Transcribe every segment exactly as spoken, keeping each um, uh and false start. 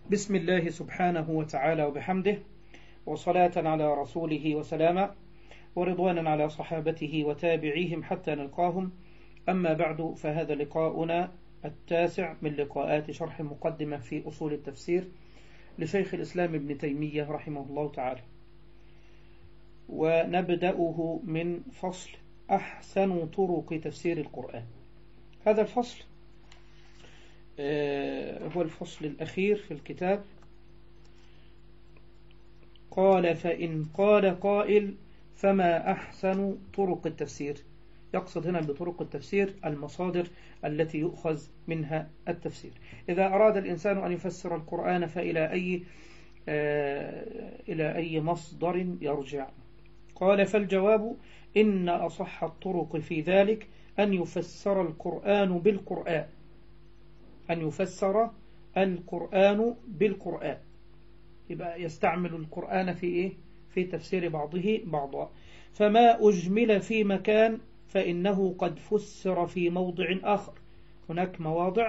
بسم الله سبحانه وتعالى وبحمده، وصلاة على رسوله وسلاما، ورضوانا على صحابته وتابعيهم حتى نلقاهم. أما بعد، فهذا لقاؤنا التاسع من لقاءات شرح مقدمة في أصول التفسير لشيخ الإسلام ابن تيمية رحمه الله تعالى، ونبدأه من فصل أحسن طرق تفسير القرآن. هذا الفصل هو الفصل الأخير في الكتاب. قال: فإن قال قائل فما أحسن طرق التفسير؟ يقصد هنا بطرق التفسير المصادر التي يؤخذ منها التفسير. إذا أراد الإنسان أن يفسر القرآن فإلى أي آه إلى أي مصدر يرجع؟ قال: فالجواب إن أصح الطرق في ذلك أن يفسر القرآن بالقرآن أن يفسر القرآن بالقرآن يبقى يستعمل القرآن في إيه؟ في تفسير بعضه بعضا. فما أجمل في مكان فإنه قد فسر في موضع آخر. هناك مواضع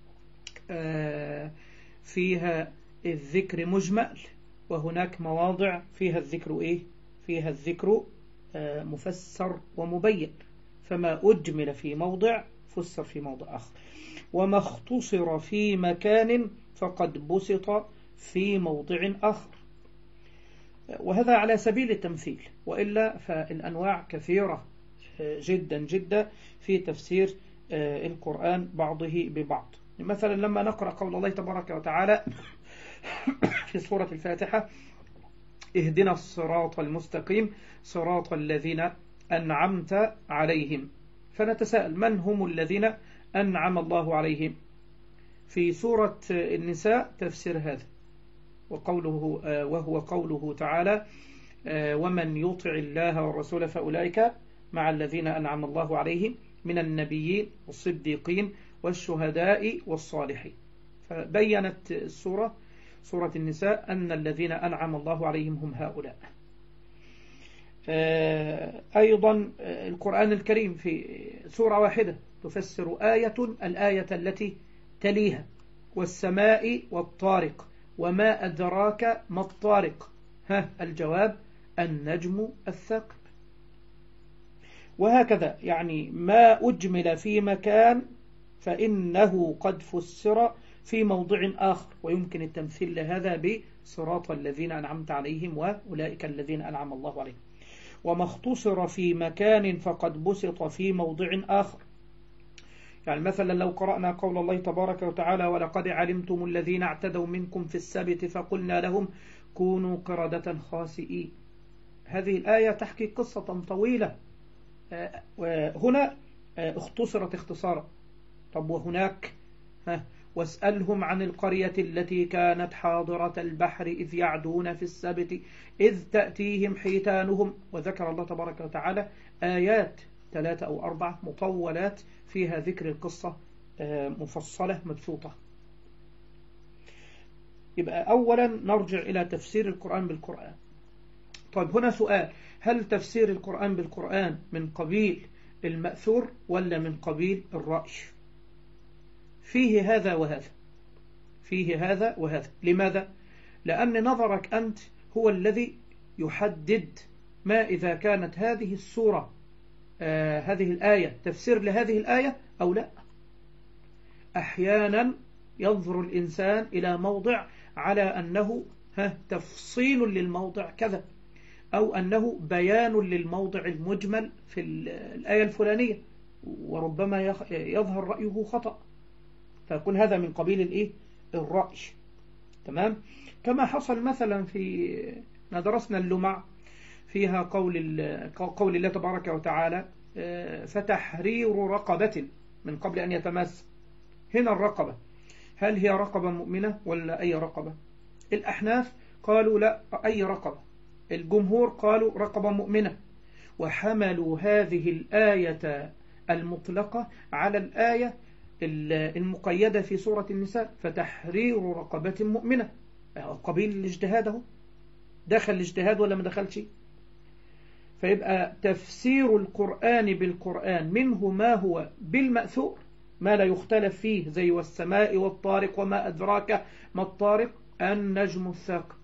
فيها الذكر مجمل، وهناك مواضع فيها الذكر إيه؟ فيها الذكر مفسر ومبين. فما أجمل في موضع فسر في موضع آخر، وما اختصر في مكان فقد بسط في موضع آخر. وهذا على سبيل التمثيل، وإلا فالأنواع كثيرة جدا جدا في تفسير القرآن بعضه ببعض. مثلا لما نقرأ قول الله تبارك وتعالى في سورة الفاتحة: اهدنا الصراط المستقيم صراط الذين أنعمت عليهم، فنتساءل من هم الذين أنعم الله عليهم؟ في سورة النساء تفسير هذا، وقوله وهو قوله تعالى: ومن يطع الله والرسول فأولئك مع الذين أنعم الله عليهم من النبيين والصديقين والشهداء والصالحين. فبينت السورة سورة النساء أن الذين أنعم الله عليهم هم هؤلاء. أيضا القرآن الكريم في سورة واحدة تفسر آية الآية التي تليها: والسماء والطارق وما أدراك ما الطارق. ها الجواب: النجم الثاقب. وهكذا يعني ما أجمل في مكان فإنه قد فسر في موضع آخر. ويمكن التمثيل لهذا بصراط الذين أنعمت عليهم وأولئك الذين أنعم الله عليهم. وما اختصر في مكان فقد بسط في موضع آخر. يعني مثلا لو قرأنا قول الله تبارك وتعالى: ولقد علمتم الذين اعتدوا منكم في السبت فقلنا لهم كونوا قردة خاسئين. هذه الآية تحكي قصة طويلة، وهنا اختصرت اختصارا. طب وهناك ها واسألهم عن القرية التي كانت حاضرة البحر إذ يعدون في السبت إذ تأتيهم حيتانهم. وذكر الله تبارك وتعالى آيات ثلاثة أو أربعة مطولات فيها ذكر القصة مفصلة مبسوطة. يبقى أولا نرجع إلى تفسير القرآن بالقرآن. طيب هنا سؤال: هل تفسير القرآن بالقرآن من قبيل المأثور ولا من قبيل الرأي؟ فيه هذا وهذا فيه هذا وهذا. لماذا؟ لأن نظرك أنت هو الذي يحدد ما إذا كانت هذه السورة آه هذه الآية تفسير لهذه الآية أو لا. أحيانا ينظر الإنسان إلى موضع على أنه ها تفصيل للموضع كذا، أو أنه بيان للموضع المجمل في الآية الفلانية، وربما يظهر رأيه خطأ، فيكون هذا من قبيل الإيه؟ الرأي. تمام؟ كما حصل مثلا في درسنا اللمع فيها قول قول الله تبارك وتعالى: فتحرير رقبة من قبل أن يتماس. هنا الرقبة هل هي رقبة مؤمنة ولا أي رقبة؟ الأحناف قالوا لا، أي رقبة. الجمهور قالوا رقبة مؤمنة، وحملوا هذه الآية المطلقة على الآية المقيدة في سورة النساء: فتحرير رقبة مؤمنة. قبيل الاجتهاد، دخل الاجتهاد ولا ما دخلش؟ فيبقى تفسير القرآن بالقرآن منه ما هو بالمأثور، ما لا يختلف فيه، زي والسماء والطارق وما أدراك ما الطارق، النجم الثاقب.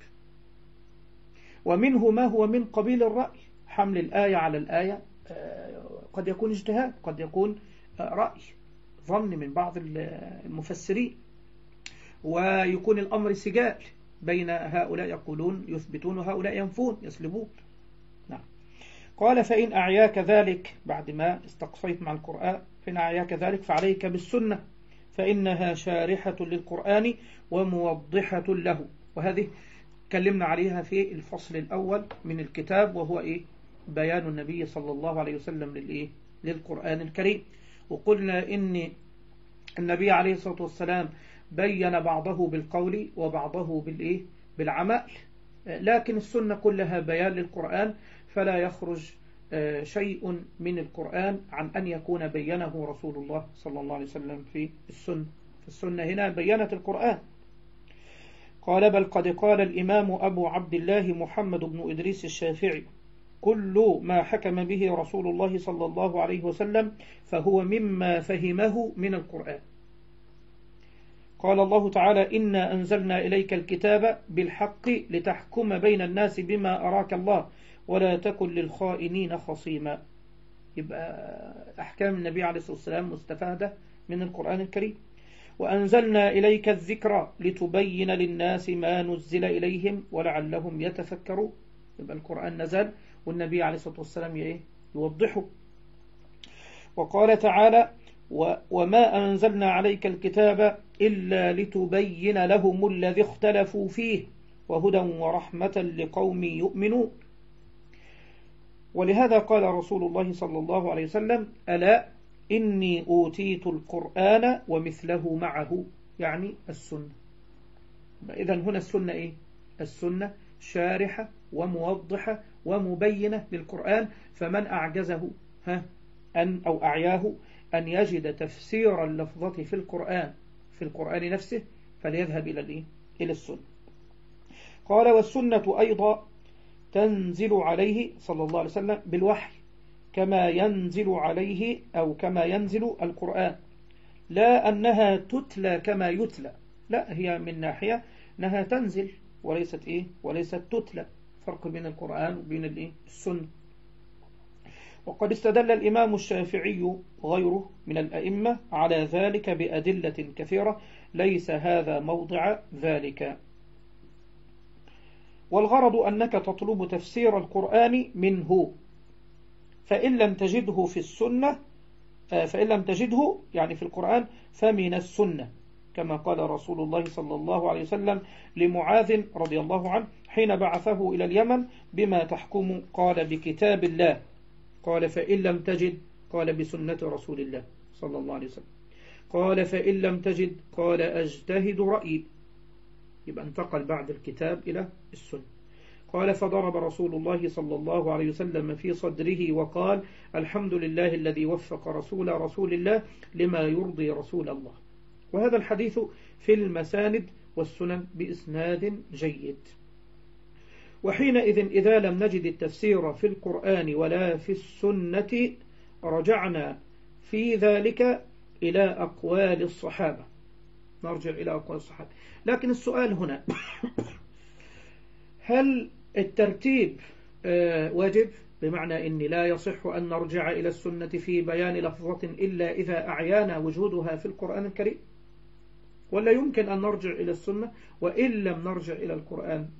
ومنه ما هو من قبيل الرأي، حمل الآية على الآية قد يكون اجتهاد، قد يكون رأي ظن من بعض المفسرين، ويكون الأمر سجال بين هؤلاء يقولون يثبتون وهؤلاء ينفون يسلبون. نعم. قال فإن أعياك ذلك، بعد ما استقصيت مع القرآن، فإن أعياك ذلك فعليك بالسنة، فإنها شارحة للقرآن وموضحة له. وهذه تكلمنا عليها في الفصل الأول من الكتاب، وهو إيه؟ بيان النبي صلى الله عليه وسلم للإيه؟ للقرآن الكريم. وقلنا إن النبي عليه الصلاة والسلام بين بعضه بالقول وبعضه بالإيه؟ بالعمل، لكن السنة كلها بيان للقرآن، فلا يخرج شيء من القرآن عن أن يكون بينه رسول الله صلى الله عليه وسلم في السنة. في السنة هنا بينت القرآن. قال بل قد قال الإمام أبو عبد الله محمد بن إدريس الشافعي كل ما حكم به رسول الله صلى الله عليه وسلم فهو مما فهمه من القرآن. قال الله تعالى إنا أنزلنا إليك الكتاب بالحق لتحكم بين الناس بما أراك الله ولا تكن للخائنين خصيما. يبقى أحكام النبي عليه الصلاة والسلام مستفادة من القرآن الكريم. وأنزلنا إليك الذكر لتبين للناس ما نزل إليهم ولعلهم يتفكرون. يبقى القرآن نزل والنبي عليه الصلاة والسلام يوضحه. وقال تعالى وما أنزلنا عليك الكتاب إلا لتبين لهم الذي اختلفوا فيه وهدى ورحمة لقوم يؤمنون. ولهذا قال رسول الله صلى الله عليه وسلم ألا إني أوتيت القرآن ومثله معه، يعني السنة. إذن هنا السنة إيه؟ السنة شارحة وموضحة ومبينة للقرآن، فمن أعجزه ها أن أو أعياه أن يجد تفسير اللفظة في القرآن في القرآن نفسه فليذهب إلى الإيه؟ إلى السنة. قال والسنة أيضا تنزل عليه صلى الله عليه وسلم بالوحي كما ينزل عليه أو كما ينزل القرآن، لا أنها تتلى كما يتلى، لا هي من ناحية أنها تنزل وليست إيه؟ وليست تتلى. فرق بين القرآن وبين الإيه؟ السنة. وقد استدل الإمام الشافعي غيره من الأئمة على ذلك بأدلة كثيرة، ليس هذا موضع ذلك. والغرض أنك تطلب تفسير القرآن منه، فإن لم تجده في السنة فإن لم تجده يعني في القرآن فمن السنة، كما قال رسول الله صلى الله عليه وسلم لمعاذ رضي الله عنه حين بعثه إلى اليمن بما تحكم؟ قال بكتاب الله. قال فإن لم تجد؟ قال بسنة رسول الله صلى الله عليه وسلم. قال فإن لم تجد؟ قال أجتهد رأيي. يبقى انتقل بعد الكتاب إلى السنة. قال فضرب رسول الله صلى الله عليه وسلم في صدره وقال الحمد لله الذي وفق رسول رسول الله لما يرضي رسول الله. وهذا الحديث في المساند والسنن بإسناد جيد. وحينئذ إذا لم نجد التفسير في القرآن ولا في السنة رجعنا في ذلك إلى أقوال الصحابة، نرجع إلى أقوال الصحابة. لكن السؤال هنا هل الترتيب واجب؟ بمعنى إن لا يصح أن نرجع إلى السنة في بيان لفظة إلا إذا أعيانا وجودها في القرآن الكريم، ولا يمكن أن نرجع إلى السنة وإن لم نرجع إلى القرآن؟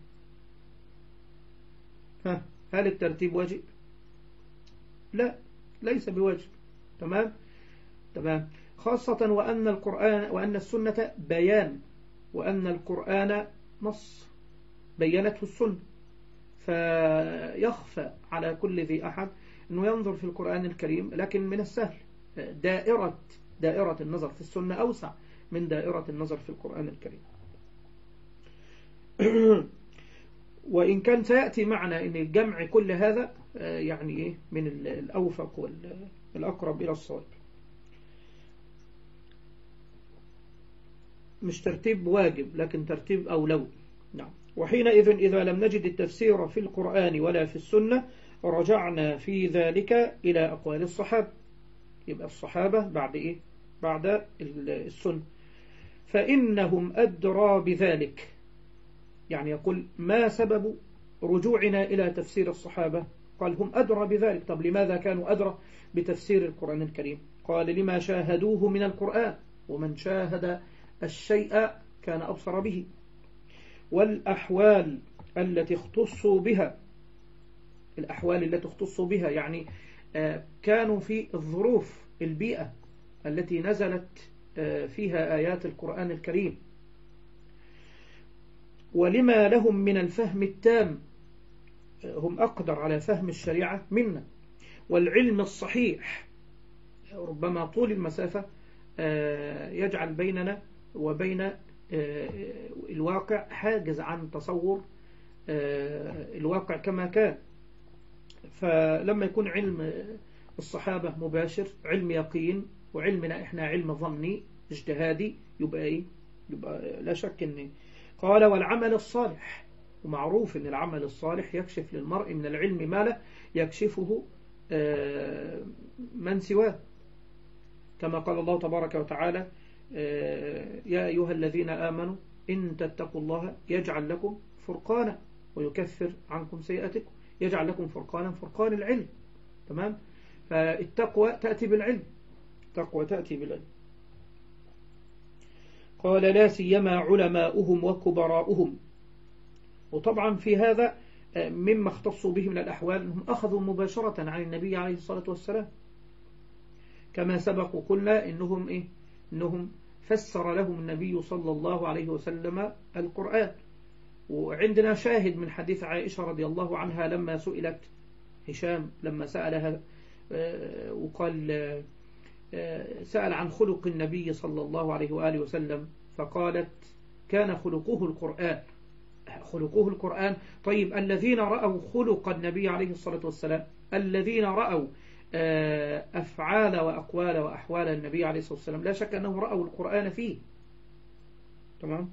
ها هل الترتيب واجب؟ لا، ليس بواجب. تمام تمام خاصة وأن القرآن وأن السنة بيان، وأن القرآن نص بينته السنة، فيخفى على كل ذي أحد أنه ينظر في القرآن الكريم. لكن من السهل دائرة دائرة النظر في السنة أوسع من دائرة النظر في القرآن الكريم. وإن كان سيأتي معنا أن الجمع كل هذا يعني إيه من الأوفق والأقرب إلى الصواب، مش ترتيب واجب لكن ترتيب أولوي. نعم. وحينئذ إذا لم نجد التفسير في القرآن ولا في السنة رجعنا في ذلك إلى أقوال الصحابة. يبقى الصحابة بعد إيه؟ بعد السنة، فإنهم أدرى بذلك. يعني يقول ما سبب رجوعنا إلى تفسير الصحابة؟ قال هم أدرى بذلك. طب لماذا كانوا أدرى بتفسير القرآن الكريم؟ قال لما شاهدوه من القرآن، ومن شاهد الشيء كان أبصر به. والأحوال التي اختصوا بها، الأحوال التي اختصوا بها يعني كانوا في الظروف البيئة التي نزلت فيها آيات القرآن الكريم. ولما لهم من الفهم التام، هم أقدر على فهم الشريعة منا، والعلم الصحيح. ربما طول المسافة يجعل بيننا وبين الواقع حاجز عن تصور الواقع كما كان. فلما يكون علم الصحابة مباشر، علم يقين، وعلمنا إحنا علم ظني اجتهادي، يبقى إيه؟ يبقى لا شك إن قال والعمل الصالح. ومعروف إن العمل الصالح يكشف للمرء من العلم ما لا يكشفه من سواه، كما قال الله تبارك وتعالى يا أيها الذين آمنوا إن تتقوا الله يجعل لكم فرقانا ويكفر عنكم سيئاتكم. يجعل لكم فرقانا، فرقان العلم. تمام. فالتقوى تأتي بالعلم، التقوى تأتي بالعلم. قال لا سيما علماؤهم وكبراؤهم. وطبعا في هذا مما اختصوا به من الأحوال أنهم أخذوا مباشرة عن النبي عليه الصلاة والسلام، كما سبق وقلنا إنهم, إيه؟ إنهم فسر لهم النبي صلى الله عليه وسلم القرآن. وعندنا شاهد من حديث عائشة رضي الله عنها لما سئلت هشام، لما سألها وقال سأل عن خلق النبي صلى الله عليه وآله وسلم، فقالت كان خلقه القرآن. خلقه القرآن. طيب الذين رأوا خلق النبي عليه الصلاة والسلام، الذين رأوا أفعال وأقوال وأحوال النبي عليه الصلاة والسلام، لا شك أنهم رأوا القرآن فيه. تمام.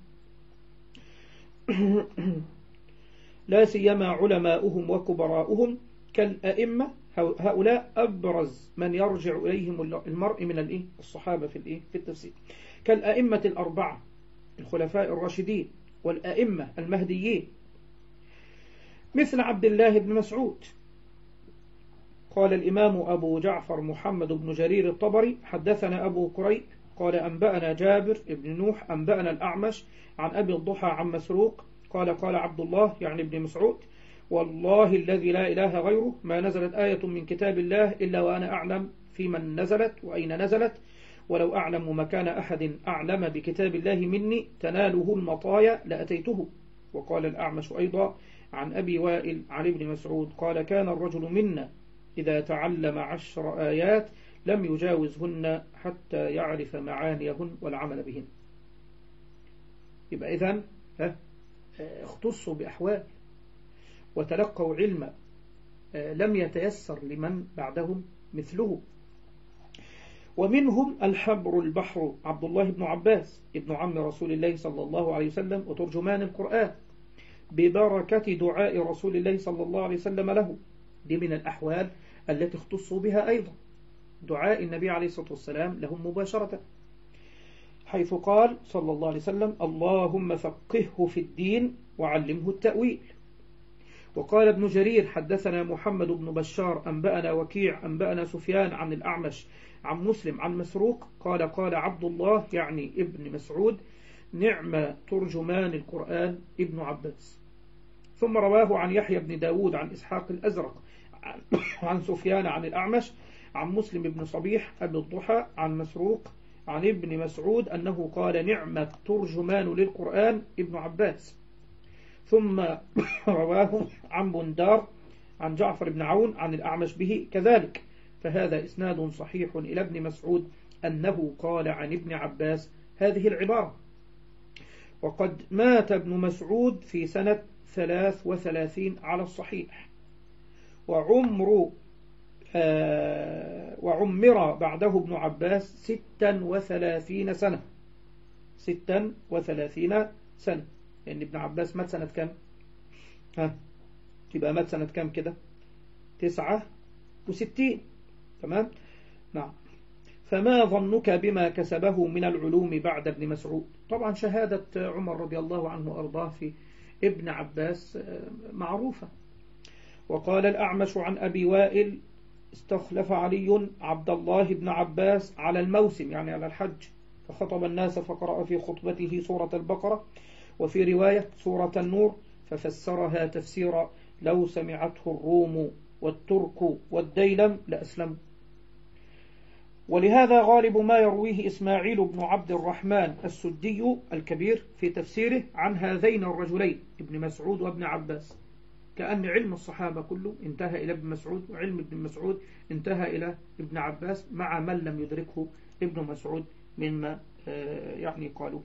لا سيما علماؤهم وكبراؤهم كالأئمة. هؤلاء أبرز من يرجع إليهم المرء من الإيه؟ الصحابة في الإيه؟ في التفسير. كالأئمة الأربعة الخلفاء الراشدين والأئمة المهديين، مثل عبد الله بن مسعود. قال الإمام أبو جعفر محمد بن جرير الطبري حدثنا أبو كريب قال أنبأنا جابر بن نوح أنبأنا الأعمش عن أبي الضحى عن مسروق قال قال عبد الله يعني ابن مسعود والله الذي لا إله غيره ما نزلت آية من كتاب الله إلا وأنا أعلم في من نزلت وأين نزلت، ولو أعلم مكان أحد أعلم بكتاب الله مني تناله المطايا لأتيته. وقال الأعمش أيضا عن أبي وائل عن ابن مسعود قال كان الرجل منا إذا تعلم عشر آيات لم يجاوزهن حتى يعرف معانيهن والعمل بهن. يبقى إذن اختصوا بأحوال وتلقوا علما لم يتيسر لمن بعدهم مثله. ومنهم الحبر البحر عبد الله بن عباس ابن عم رسول الله صلى الله عليه وسلم وترجمان القرآن ببركة دعاء رسول الله صلى الله عليه وسلم له. دي من الأحوال التي اختصوا بها أيضا، دعاء النبي عليه الصلاة والسلام لهم مباشرة، حيث قال صلى الله عليه وسلم اللهم فقهه في الدين وعلمه التأويل. وقال ابن جرير حدثنا محمد بن بشار أنبأنا وكيع أنبأنا سفيان عن الأعمش عن مسلم عن مسروق قال قال عبد الله يعني ابن مسعود نعم ترجمان القرآن ابن عباس. ثم رواه عن يحيى بن داود عن إسحاق الأزرق عن سفيان عن الأعمش عن مسلم بن صبيح أبي الضحى عن مسروق عن ابن مسعود أنه قال نعم ترجمان للقرآن ابن عباس. ثم رواه عن بندار عن جعفر بن عون عن الأعمش به كذلك. فهذا إسناد صحيح إلى ابن مسعود أنه قال عن ابن عباس هذه العبارة. وقد مات ابن مسعود في سنة ثلاث وثلاثين على الصحيح، وعمر آه وعمر بعده ابن عباس ستا وثلاثين سنة ستا وثلاثين سنة يعني ابن عباس مات سنة كم؟ ها تبقى مات سنة كم كده؟ تسعة وستين. تمام؟ نعم. فما ظنك بما كسبه من العلوم بعد ابن مسعود؟ طبعا شهادة عمر رضي الله عنه وأرضاه في ابن عباس معروفة. وقال الأعمش عن أبي وائل استخلف علي عبد الله بن عباس على الموسم يعني على الحج، فخطب الناس فقرأ في خطبته سورة البقرة، وفي رواية سورة النور، ففسرها تفسيرا لو سمعته الروم والترك والديلم لأسلموا. ولهذا غالب ما يرويه إسماعيل بن عبد الرحمن السدي الكبير في تفسيره عن هذين الرجلين ابن مسعود وابن عباس، كأن علم الصحابة كله انتهى إلى ابن مسعود، وعلم ابن مسعود انتهى إلى ابن عباس، مع من لم يدركه ابن مسعود مما يعني قالوا.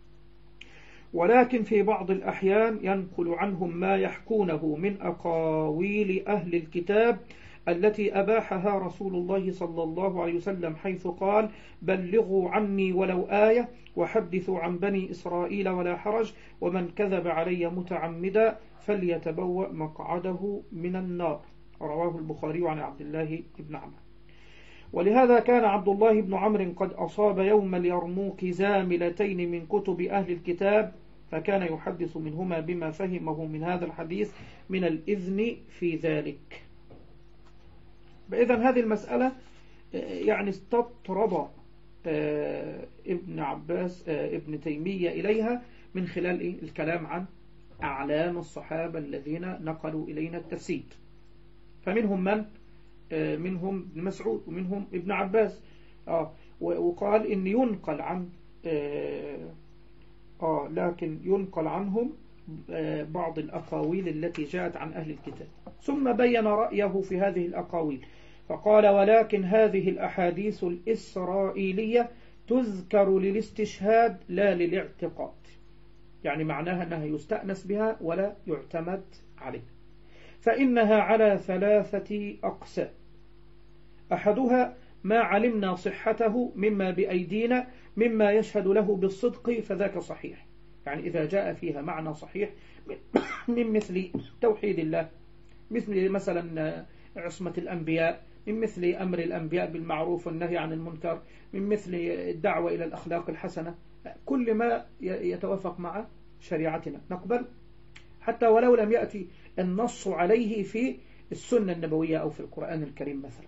ولكن في بعض الأحيان ينقل عنهم ما يحكونه من أقاويل أهل الكتاب التي أباحها رسول الله صلى الله عليه وسلم، حيث قال بلغوا عني ولو آية وحدثوا عن بني إسرائيل ولا حرج، ومن كذب علي متعمدا فليتبوأ مقعده من النار. رواه البخاري عن عبد الله بن عمرو. ولهذا كان عبد الله بن عمرو قد أصاب يوم اليرموك زاملتين من كتب أهل الكتاب، فكان يحدث منهما بما فهمه من هذا الحديث من الإذن في ذلك. بإذن هذه المسألة يعني استطرد ابن عباس ابن تيمية إليها من خلال الكلام عن أعلام الصحابة الذين نقلوا إلينا التفسير، فمنهم من منهم ابن مسعود ومنهم ابن عباس. آه وقال إن ينقل عن آه, آه لكن ينقل عنهم آه بعض الأقاويل التي جاءت عن أهل الكتاب، ثم بين رأيه في هذه الأقاويل فقال ولكن هذه الأحاديث الإسرائيلية تذكر للاستشهاد لا للاعتقاد، يعني معناها أنها يستأنس بها ولا يعتمد عليه، فإنها على ثلاثة أقسام. أحدها ما علمنا صحته مما بأيدينا مما يشهد له بالصدق فذاك صحيح، يعني إذا جاء فيها معنى صحيح من مثل توحيد الله، مثل مثلا عصمة الأنبياء، من مثل أمر الأنبياء بالمعروف والنهي عن المنكر، من مثل الدعوة إلى الأخلاق الحسنة، كل ما يتوافق مع شريعتنا نقبل، حتى ولو لم يأتي النص عليه في السنة النبوية أو في القرآن الكريم مثلا،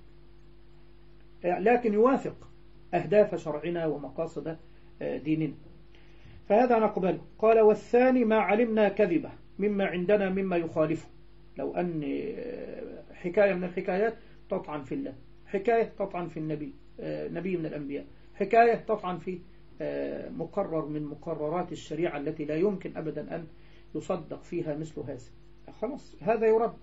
لكن يوافق أهداف شرعنا ومقاصد ديننا، فهذا نقبله. قال والثاني ما علمنا كذبة مما عندنا مما يخالفه، لو أن حكاية من الحكايات تطعن في الله، حكاية تطعن في النبي نبي من الأنبياء، حكاية تطعن في مقرر من مقررات الشريعة التي لا يمكن أبدا أن يصدق فيها مثل هذا، خلاص هذا يرد.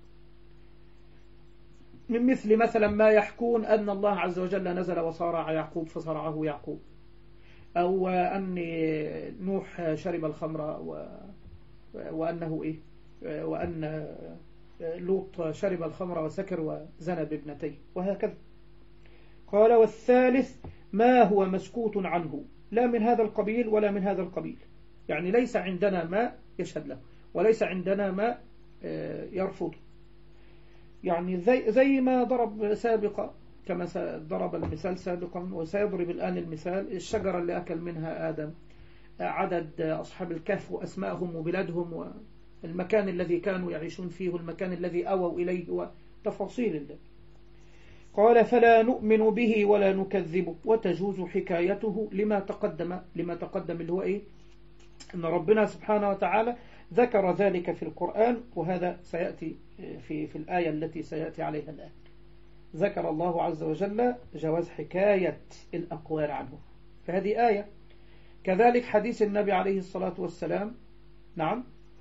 من مثل مثلا ما يحكون أن الله عز وجل نزل وصارع يعقوب فصرعه يعقوب، أو أن نوح شرب الخمر و... وأنه إيه وأن لوط شرب الخمر وسكر وزنى بابنتيه وهكذا. قال والثالث ما هو مسكوت عنه لا من هذا القبيل ولا من هذا القبيل، يعني ليس عندنا ما يشهد له وليس عندنا ما يرفض، يعني زي, زي ما ضرب سابقا كما ضرب المثال سابقا وسيضرب الآن المثال، الشجرة اللي أكل منها آدم، عدد أصحاب الكهف وأسمائهم وبلادهم والمكان الذي كانوا يعيشون فيه والمكان الذي أووا إليه وتفاصيل الله. قال فلا نؤمن به ولا نكذبه، وتجوز حكايته لما تقدم لما تقدم اللي هو إيه؟ أن ربنا سبحانه وتعالى ذكر ذلك في القرآن، وهذا سيأتي في في الآية التي سيأتي عليها الآن. ذكر الله عز وجل جواز حكاية الأقوال عنه، فهذه آية. كذلك حديث النبي عليه الصلاة والسلام، نعم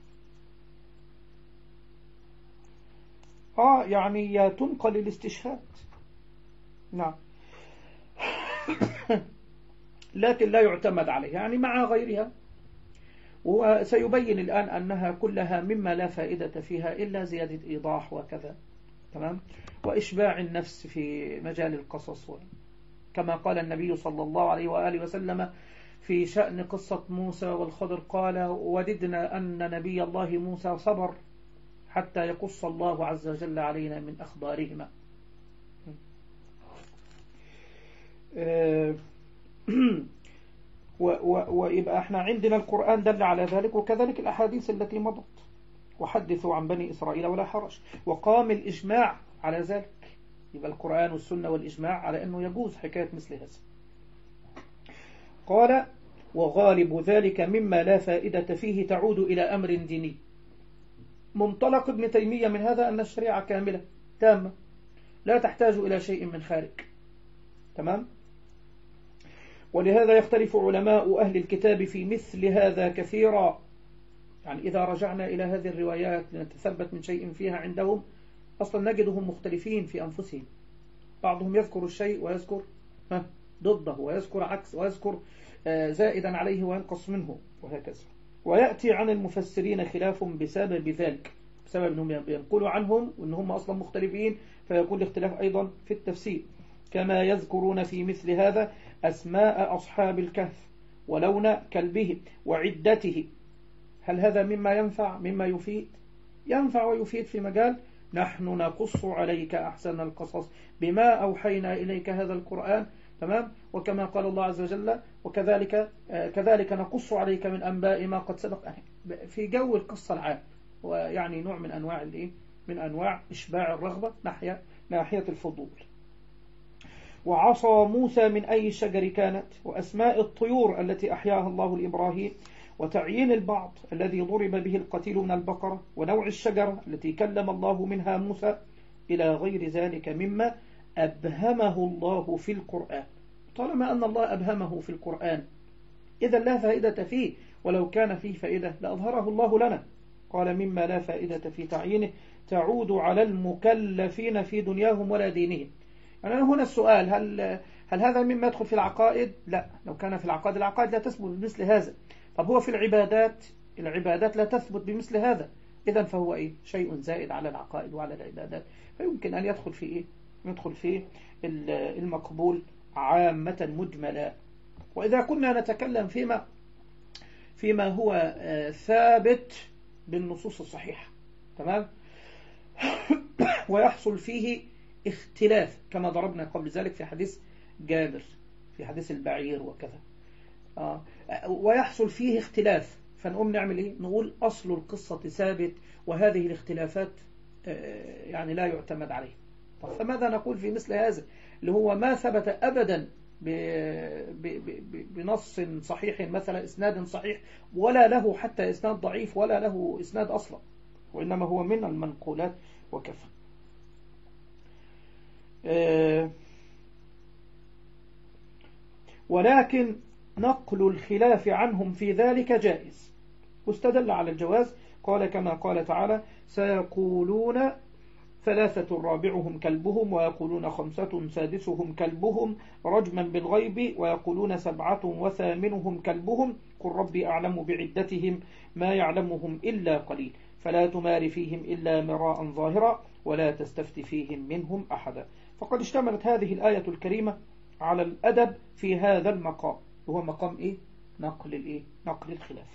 آه يعني تنقل الاستشهاد، نعم لكن لا يعتمد عليه، يعني مع غيرها. وسيبين الآن أنها كلها مما لا فائدة فيها إلا زيادة إيضاح وكذا، تمام، وإشباع النفس في مجال القصص، كما قال النبي صلى الله عليه وآله وسلم في شأن قصة موسى والخضر، قال وددنا أن نبي الله موسى صبر حتى يقص الله عز وجل علينا من أخبارهما. ويبقى احنا عندنا القرآن دل على ذلك، وكذلك الأحاديث التي مضت، وحدثوا عن بني إسرائيل ولا حرج، وقام الإجماع على ذلك. يبقى القرآن والسنة والإجماع على أنه يجوز حكاية مثل هذا. قال وغالب ذلك مما لا فائدة فيه تعود إلى أمر ديني. منطلق ابن تيمية من هذا أن الشريعة كاملة تامة لا تحتاج إلى شيء من خارج. تمام. ولهذا يختلف علماء أهل الكتاب في مثل هذا كثيرا. يعني إذا رجعنا إلى هذه الروايات لنتثبت من شيء فيها عندهم، أصلا نجدهم مختلفين في أنفسهم. بعضهم يذكر الشيء ويذكر ضده، ويذكر عكس، ويذكر زائدا عليه وينقص منه، وهكذا. ويأتي عن المفسرين خلاف بسبب ذلك، بسبب أنهم ينقلوا عنهم وأنهم أصلا مختلفين، فيكون الاختلاف أيضا في التفسير. كما يذكرون في مثل هذا أسماء أصحاب الكهف ولون كلبه وعدته. هل هذا مما ينفع مما يفيد؟ ينفع ويفيد في مجال نحن نقص عليك أحسن القصص بما أوحينا إليك هذا القرآن. تمام. وكما قال الله عز وجل وكذلك كذلك نقص عليك من أنباء ما قد سبق، في جو القصة العام، ويعني نوع من أنواع الإيه؟ من أنواع إشباع الرغبة ناحية ناحية الفضول. وعصى موسى من أي شجر كانت، وأسماء الطيور التي أحياها الله لإبراهيم، وتعيين البعض الذي ضرب به القتيل من البقرة، ونوع الشجرة التي كلم الله منها موسى، إلى غير ذلك مما أبهمه الله في القرآن. طالما أن الله أبهمه في القرآن إذا لا فائدة فيه، ولو كان فيه فائدة لأظهره الله لنا. قال مما لا فائدة في تعيينه تعود على المكلفين في دنياهم ولا دينهم. يعني هنا السؤال، هل هل هذا مما يدخل في العقائد؟ لا، لو كان في العقائد العقائد لا تثبت بمثل هذا. طب هو في العبادات العبادات لا تثبت بمثل هذا، إذا فهو إيه؟ شيء زائد على العقائد وعلى العبادات، فيمكن أن يدخل في إيه؟ يدخل في المقبول عامة مجملا. وإذا كنا نتكلم فيما فيما هو ثابت بالنصوص الصحيحة، تمام، ويحصل فيه اختلاف كما ضربنا قبل ذلك في حديث جابر، في حديث البعير وكذا، آه. ويحصل فيه اختلاف، فنقوم نعمل إيه؟ نقول أصل القصة ثابت، وهذه الاختلافات آه يعني لا يعتمد عليه. طب فماذا نقول في مثل هذا اللي هو ما ثبت أبدا بنص صحيح، مثلا إسناد صحيح، ولا له حتى إسناد ضعيف، ولا له إسناد أصلا، وإنما هو من المنقولات وكفى. آه ولكن نقل الخلاف عنهم في ذلك جائز، واستدل على الجواز. قال كما قال تعالى سيقولون ثلاثة رابعهم كلبهم، ويقولون خمسة سادسهم كلبهم رجما بالغيب، ويقولون سبعة وثامنهم كلبهم قل ربي أعلم بعدتهم ما يعلمهم إلا قليل فلا تمار فيهم إلا مراء ظاهرا ولا تستفت فيهم منهم أحدا. فقد اشتملت هذه الآية الكريمة على الأدب في هذا المقام، هو مقام إيه؟ نقل الإيه؟ نقل الخلاف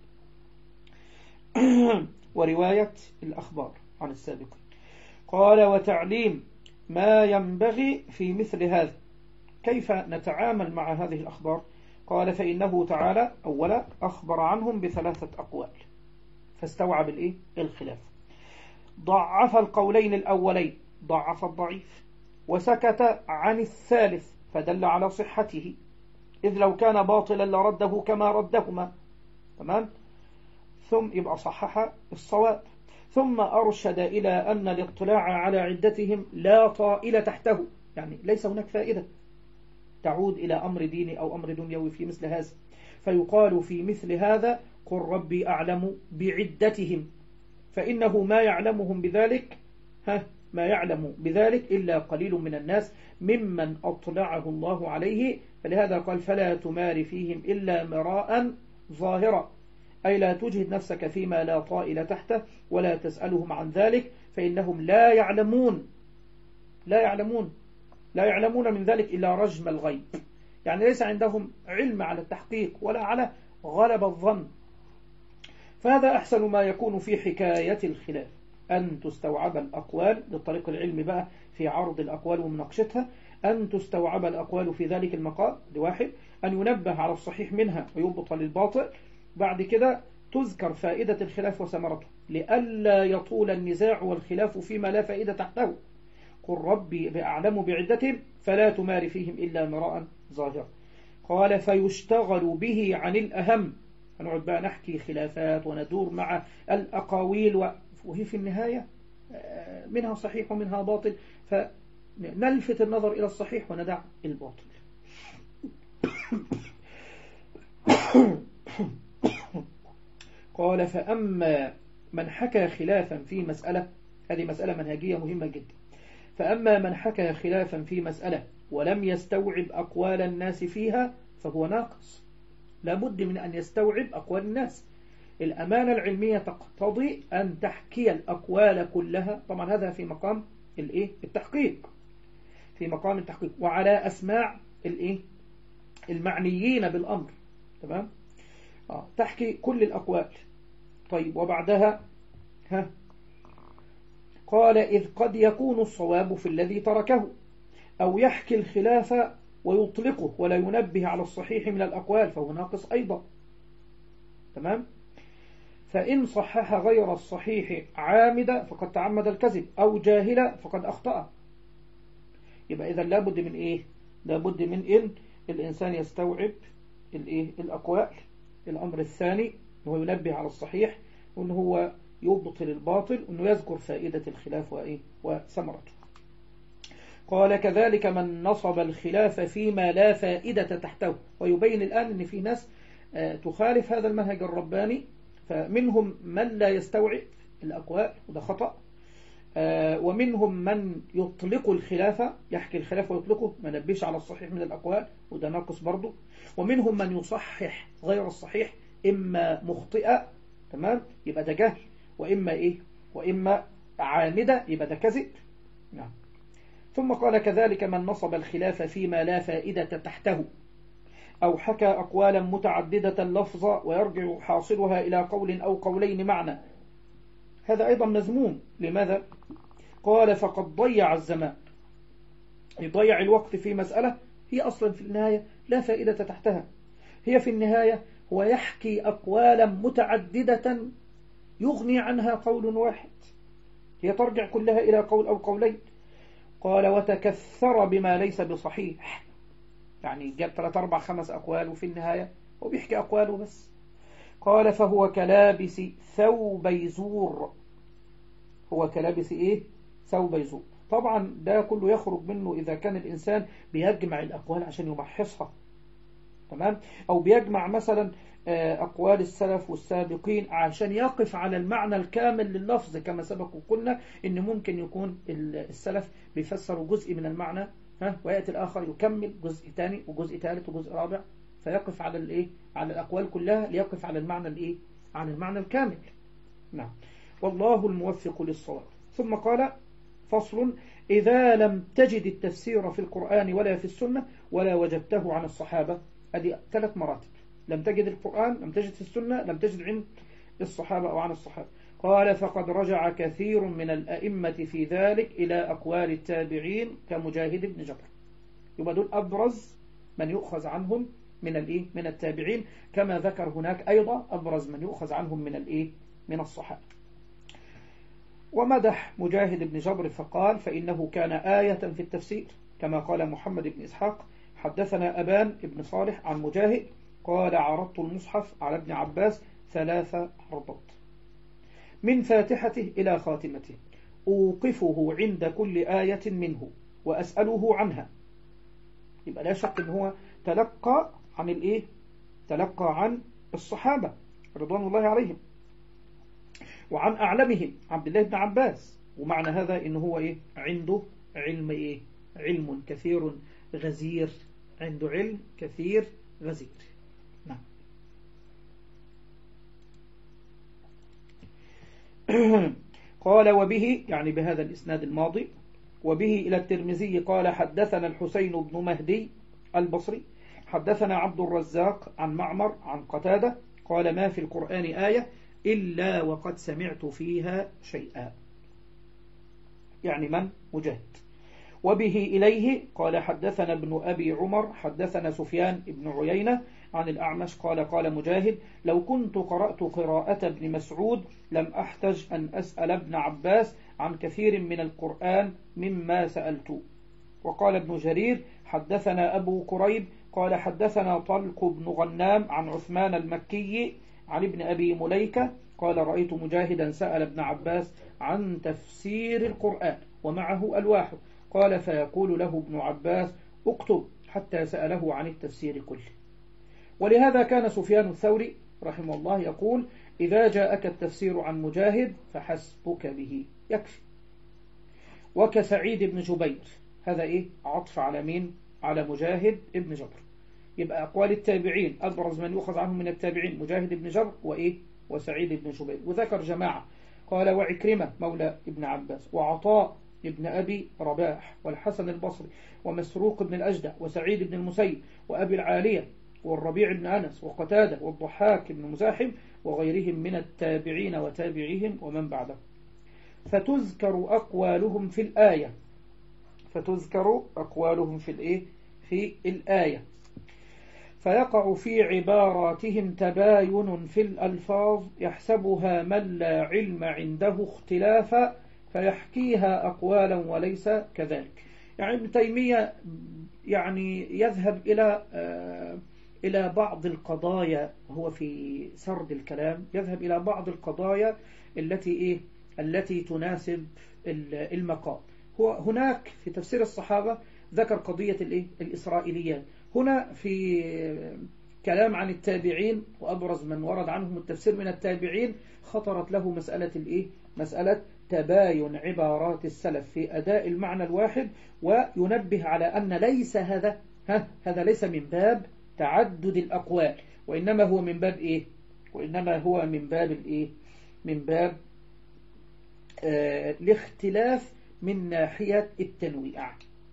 ورواية الأخبار عن السابقين. قال وتعليم ما ينبغي في مثل هذا، كيف نتعامل مع هذه الأخبار؟ قال فإنه تعالى أولا أخبر عنهم بثلاثة أقوال فاستوعب الإيه؟ الخلاف، ضعف القولين الأولين، ضعف الضعيف، وسكت عن الثالث فدل على صحته، إذ لو كان باطلا لرده كما ردهما، تمام، ثم يبقى صحح الصواب، ثم أرشد إلى أن الاطلاع على عدتهم لا طائل تحته، يعني ليس هناك فائدة تعود إلى أمر ديني أو أمر دنيوي في مثل هذا، فيقال في مثل هذا قل ربي أعلم بعدتهم، فإنه ما يعلمهم بذلك ها ما يعلم بذلك إلا قليل من الناس ممن أطلعه الله عليه، فلهذا قال فلا تمار فيهم إلا مراء ظاهرا، أي لا تجهد نفسك فيما لا طائل تحته، ولا تسألهم عن ذلك فإنهم لا يعلمون لا يعلمون لا يعلمون من ذلك إلا رجم الغيب، يعني ليس عندهم علم على التحقيق ولا على غلب الظن. فهذا أحسن ما يكون في حكاية الخلاف، أن تستوعب الأقوال للطريق العلمي بقى في عرض الأقوال ومناقشتها، أن تستوعب الأقوال في ذلك المقام، لواحد أن ينبه على الصحيح منها ويبطل الباطل. بعد كده تذكر فائدة الخلاف وثمرته لئلا يطول النزاع والخلاف فيما لا فائدة تحته. قل ربي أعلم بعدتهم فلا تمار فيهم إلا مراء ظاهرا. قال فيشتغل به عن الأهم. هنقعد بقى نحكي خلافات وندور مع الأقاويل وهي في النهاية منها صحيح ومنها باطل، فنلفت النظر إلى الصحيح وندع الباطل. قال فأما من حكى خلافا في مسألة، هذه مسألة منهجية مهمة جدا، فأما من حكى خلافا في مسألة ولم يستوعب أقوال الناس فيها فهو ناقص. لابد من أن يستوعب أقوال الناس. الأمانة العلمية تقتضي أن تحكي الأقوال كلها، طبعا هذا في مقام الإيه؟ التحقيق، في مقام التحقيق وعلى أسماع الإيه؟ المعنيين بالأمر. تمام؟ آه. تحكي كل الأقوال. طيب وبعدها ها قال إذ قد يكون الصواب في الذي تركه، أو يحكي الخلاف ويطلقه ولا ينبه على الصحيح من الأقوال فهو ناقص أيضا. تمام؟ فإن صحح غير الصحيح عامدا فقد تعمد الكذب، أو جاهلا فقد أخطأ. يبقى إذا لابد من إيه؟ لابد من إن الإنسان يستوعب الإيه؟ الأقوال. الأمر الثاني هو ينبه على الصحيح، وأنه هو يبطل الباطل، وأنه يذكر فائدة الخلاف وإيه؟ وثمرته. قال كذلك من نصب الخلاف فيما لا فائدة تحته. ويبين الآن أن في ناس تخالف هذا المنهج الرباني، فمنهم من لا يستوعب الأقوال وده خطأ، ومنهم من يطلق الخلاف، يحكي الخلاف ويطلقه، ما نبيش على الصحيح من الأقوال وده ناقص برضه. ومنهم من يصحح غير الصحيح، إما مخطئة، تمام، يبقى ده جهل، وإما إيه؟ وإما عامدة، يبقى ده كذب. نعم. ثم قال كذلك من نصب الخلاف فيما لا فائدة تحته، أو حكى أقوالا متعددة لفظا ويرجع حاصلها إلى قول أو قولين معنى، هذا أيضا مذموم. لماذا؟ قال فقد ضيع الزمان، يضيع الوقت في مسألة هي أصلا في النهاية لا فائدة تحتها. هي في النهاية هو يحكي أقوالا متعددة يغني عنها قول واحد، هي ترجع كلها إلى قول أو قولين. قال وتكثر بما ليس بصحيح، يعني جاب ثلاث أربع خمس أقوال وفي النهاية هو بيحكي أقواله بس. قال فهو كلابس ثوبي زور، هو كلابس إيه؟ ثوبي زور. طبعا ده كله يخرج منه إذا كان الإنسان بيجمع الأقوال عشان يمحصها، تمام، أو بيجمع مثلا أقوال السلف والسابقين عشان يقف على المعنى الكامل لللفظ، كما سبق وقلنا إن ممكن يكون السلف بيفسروا جزء من المعنى، ها، ويأتي الآخر يكمل جزء ثاني وجزء ثالث وجزء رابع، فيقف على الإيه؟ على الأقوال كلها ليقف على المعنى الإيه؟ على المعنى الكامل. نعم. والله الموفق للصواب. ثم قال فصل إذا لم تجد التفسير في القرآن ولا في السنة ولا وجدته عن الصحابة. هذه ثلاث مراتب: لم تجد القرآن، لم تجد في السنة، لم تجد عند الصحابة أو عن الصحابة. قال فقد رجع كثير من الأئمة في ذلك إلى أقوال التابعين كمجاهد بن جبر. يبقى دول أبرز من يؤخذ عنهم من الإيه؟ من التابعين، كما ذكر هناك أيضا أبرز من يؤخذ عنهم من الإيه؟ من الصحابة. ومدح مجاهد بن جبر فقال فإنه كان آية في التفسير، كما قال محمد بن إسحاق حدثنا أبان بن صالح عن مجاهد قال عرضت المصحف على ابن عباس ثلاث عرضات من فاتحته إلى خاتمته، أوقفه عند كل آية منه وأسأله عنها. يبقى لا شك أن هو تلقى عن الإيه؟ تلقى عن الصحابة رضوان الله عليهم وعن أعلمهم عبد الله بن عباس. ومعنى هذا إنه هو إيه؟ عنده علم إيه؟ علم كثير غزير، عنده علم كثير غزير. نعم. قال وبه، يعني بهذا الإسناد الماضي، وبه إلى الترمذي قال حدثنا الحسين بن مهدي البصري حدثنا عبد الرزاق عن معمر عن قتادة قال ما في القرآن آية إلا وقد سمعت فيها شيئا، يعني من؟ مجاهد. وبه إليه قال حدثنا ابن أبي عمر حدثنا سفيان بن عيينة عن الأعمش قال قال مجاهد لو كنت قرأت قراءة ابن مسعود لم أحتج أن أسأل ابن عباس عن كثير من القرآن مما سألت. وقال ابن جرير حدثنا أبو كريب قال حدثنا طلق بن غنام عن عثمان المكي عن ابن أبي مليكة قال رأيت مجاهدا سأل ابن عباس عن تفسير القرآن ومعه ألواح قال فيقول له ابن عباس اكتب حتى سأله عن التفسير كله. ولهذا كان سفيان الثوري رحمه الله يقول إذا جاءك التفسير عن مجاهد فحسبك به يكفي. وكسعيد بن جبير هذا إيه عطف على مين؟ على مجاهد ابن جبر. يبقى أقوال التابعين أبرز من يؤخذ عنهم من التابعين مجاهد بن جبر وإيه وسعيد بن جبير. وذكر جماعة قال وعكرمة مولى ابن عباس وعطاء ابن أبي رباح والحسن البصري ومسروق بن الأجدع وسعيد بن المسيب وأبي العالية والربيع بن أنس وقتادة والضحاك بن مزاحم وغيرهم من التابعين وتابعيهم ومن بعده. فتذكر أقوالهم في الآية فتذكر أقوالهم في الإيه في الآية فيقع في عباراتهم تباين في الألفاظ يحسبها من لا علم عنده اختلافا فيحكيها أقوالا وليس كذلك. يعني ابن تيمية يعني يذهب إلى إلى بعض القضايا هو في سرد الكلام يذهب إلى بعض القضايا التي إيه التي تناسب المقام. هو هناك في تفسير الصحابة ذكر قضية الإيه الإسرائيليات. هنا في كلام عن التابعين وأبرز من ورد عنهم التفسير من التابعين خطرت له مسألة الإيه مسألة تباين عبارات السلف في أداء المعنى الواحد وينبه على أن ليس هذا ها هذا ليس من باب تعدد الأقوال وإنما هو من باب إيه وإنما هو من باب الإيه من باب آه الاختلاف من ناحية التنويع.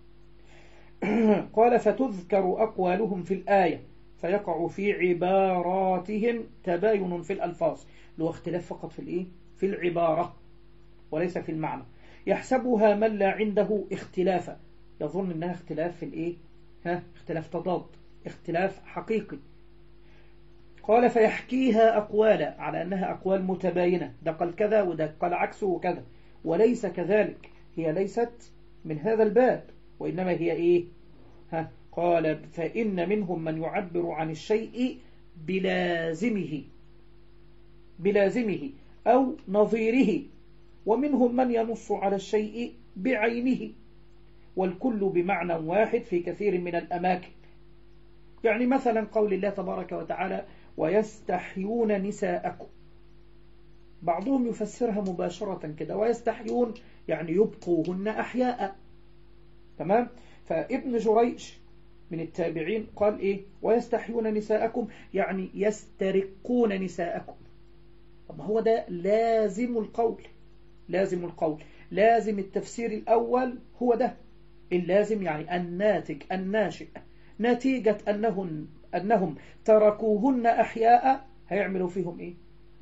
قال فتذكر أقوالهم في الآية فيقع في عباراتهم تباين في الألفاظ لو اختلاف فقط في الإيه في العبارة وليس في المعنى يحسبها من لا عنده اختلافا يظن أنها اختلاف في الإيه ها اختلاف تضاد اختلاف حقيقي. قال فيحكيها أقوالا على أنها أقوال متباينة ده قال كذا وده قال عكسه وكذا وليس كذلك هي ليست من هذا الباب وإنما هي إيه ها قال فإن منهم من يعبر عن الشيء بلازمه بلازمه أو نظيره ومنهم من ينص على الشيء بعينه والكل بمعنى واحد في كثير من الأماكن. يعني مثلا قول الله تبارك وتعالى ويستحيون نساءكم بعضهم يفسرها مباشرة كده ويستحيون يعني يبقوهن أحياء تمام. فابن جريج من التابعين قال إيه ويستحيون نساءكم يعني يسترقون نساءكم. طب هو ده لازم القول لازم القول لازم التفسير الأول هو ده اللازم يعني الناتج الناشئ نتيجة أنهم, أنهم تركوهن أحياء هيعملوا فيهم إيه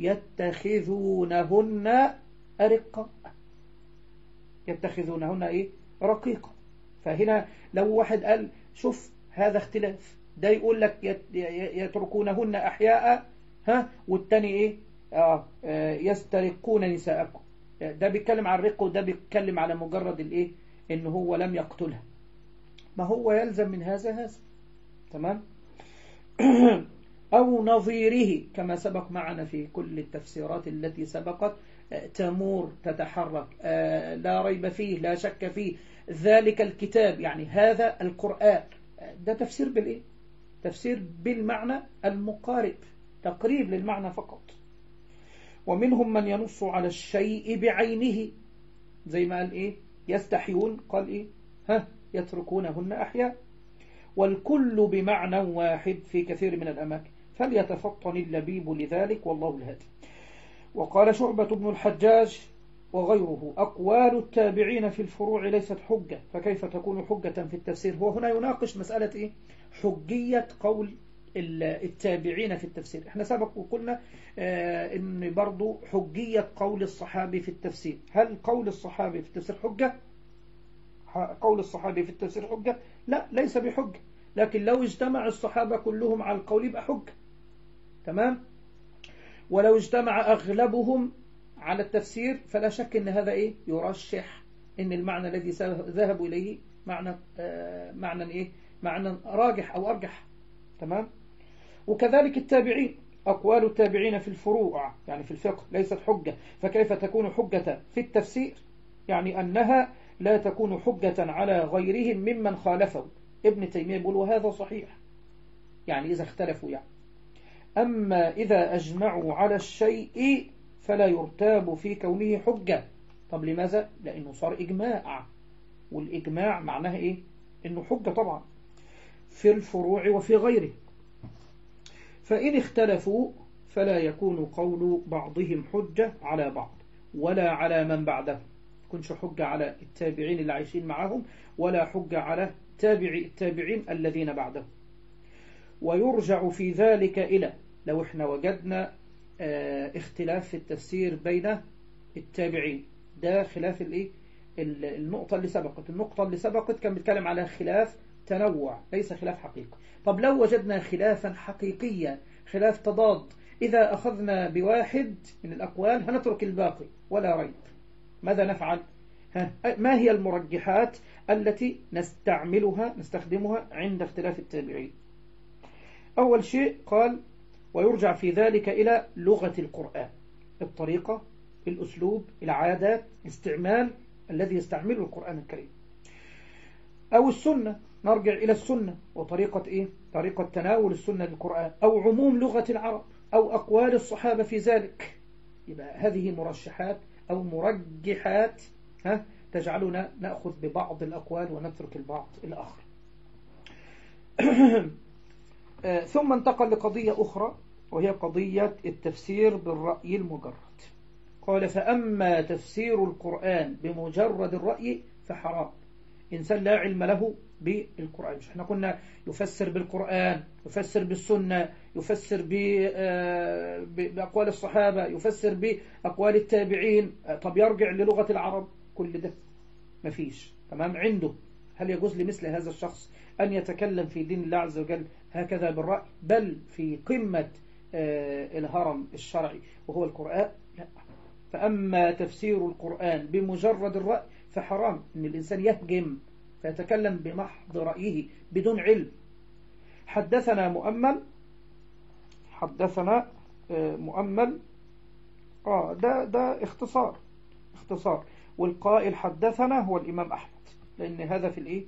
يتخذونهن أرقا يتخذونهن إيه رقيقا. فهنا لو واحد قال شوف هذا اختلاف ده يقول لك يتركونهن أحياء ها والتاني إيه آه يسترقون نساءكم ده بيتكلم عن الرق وده بيتكلم على مجرد الإيه إن هو لم يقتلها ما هو يلزم من هذا هذا تمام. أو نظيره كما سبق معنا في كل التفسيرات التي سبقت تمور تتحرك لا ريب فيه لا شك فيه ذلك الكتاب يعني هذا القرآن ده تفسير بالإيه تفسير بالمعنى المقارب تقريب للمعنى فقط. ومنهم من ينص على الشيء بعينه زي ما قال إيه يستحيون قال إيه ها يتركونهن أحياء والكل بمعنى واحد في كثير من الأماكن فليتفطن اللبيب لذلك والله الهادي. وقال شعبة بن الحجاج وغيره أقوال التابعين في الفروع ليست حجة فكيف تكون حجة في التفسير. هو هنا يناقش مسألة إيه حجية قول التابعين في التفسير. احنا سبق وقلنا آه ان برضو حجية قول الصحابي في التفسير. هل قول الصحابي في التفسير حجة قول الصحابي في التفسير حجة؟ لا، ليس بحجة، لكن لو اجتمع الصحابة كلهم على القول يبقى حجة. تمام. ولو اجتمع أغلبهم على التفسير فلا شك أن هذا إيه يرشح أن المعنى الذي ذهبوا إليه معنى آه معنى إيه معنى راجح أو أرجح. تمام. وكذلك التابعين، أقوال التابعين في الفروع يعني في الفقه ليست حجة، فكيف تكون حجة في التفسير؟ يعني أنها لا تكون حجة على غيرهم ممن خالفوا. ابن تيمية يقول وهذا صحيح، يعني إذا اختلفوا يعني. أما إذا أجمعوا على الشيء فلا يرتاب في كونه حجة. طب لماذا؟ لأنه صار إجماع، والإجماع معناه إيه؟ إنه حجة طبعا في الفروع وفي غيره. فإن اختلفوا فلا يكون قول بعضهم حجة على بعض ولا على من بعدهم، يكونش حجة على التابعين اللي عايشين معهم ولا حجة على تابعي التابعين الذين بعدهم. ويرجع في ذلك إلى، لو احنا وجدنا اه اختلاف في التفسير بين التابعين، ده خلاف الايه النقطة اللي سبقت. النقطة اللي سبقت كان بيتكلم على خلاف تنوع ليس خلاف حقيقي. طب لو وجدنا خلافا حقيقيا، خلاف تضاد، إذا أخذنا بواحد من الأقوال هنترك الباقي ولا ريب. ماذا نفعل؟ ها ما هي المرجحات التي نستعملها نستخدمها عند اختلاف التابعين؟ أول شيء قال ويرجع في ذلك إلى لغة القرآن، الطريقة، الأسلوب، العادات، الاستعمال الذي يستعمله القرآن الكريم. أو السنة، نرجع إلى السنة وطريقة إيه؟ طريقة تناول السنة للقرآن، أو عموم لغة العرب، أو أقوال الصحابة في ذلك. يبقى هذه مرشحات أو مرجحات ها تجعلنا نأخذ ببعض الأقوال ونترك البعض الآخر. ثم انتقل لقضية أخرى وهي قضية التفسير بالرأي المجرد. قال فأما تفسير القرآن بمجرد الرأي فحرام. إنسان لا علم له بالقرآن، مش احنا كنا يفسر بالقرآن، يفسر بالسنة، يفسر بأقوال الصحابة، يفسر بأقوال التابعين، طب يرجع للغة العرب؟ كل ده مفيش. تمام. عنده هل يجوز لمثل هذا الشخص أن يتكلم في دين الله عز وجل هكذا بالرأي، بل في قمة الهرم الشرعي وهو القرآن؟ لا. فأما تفسير القرآن بمجرد الرأي فحرام أن الإنسان يهجم فيتكلم بمحض رأيه بدون علم. حدثنا مؤمل حدثنا مؤمل آه ده ده اختصار اختصار والقائل حدثنا هو الإمام أحمد، لأن هذا في الإيه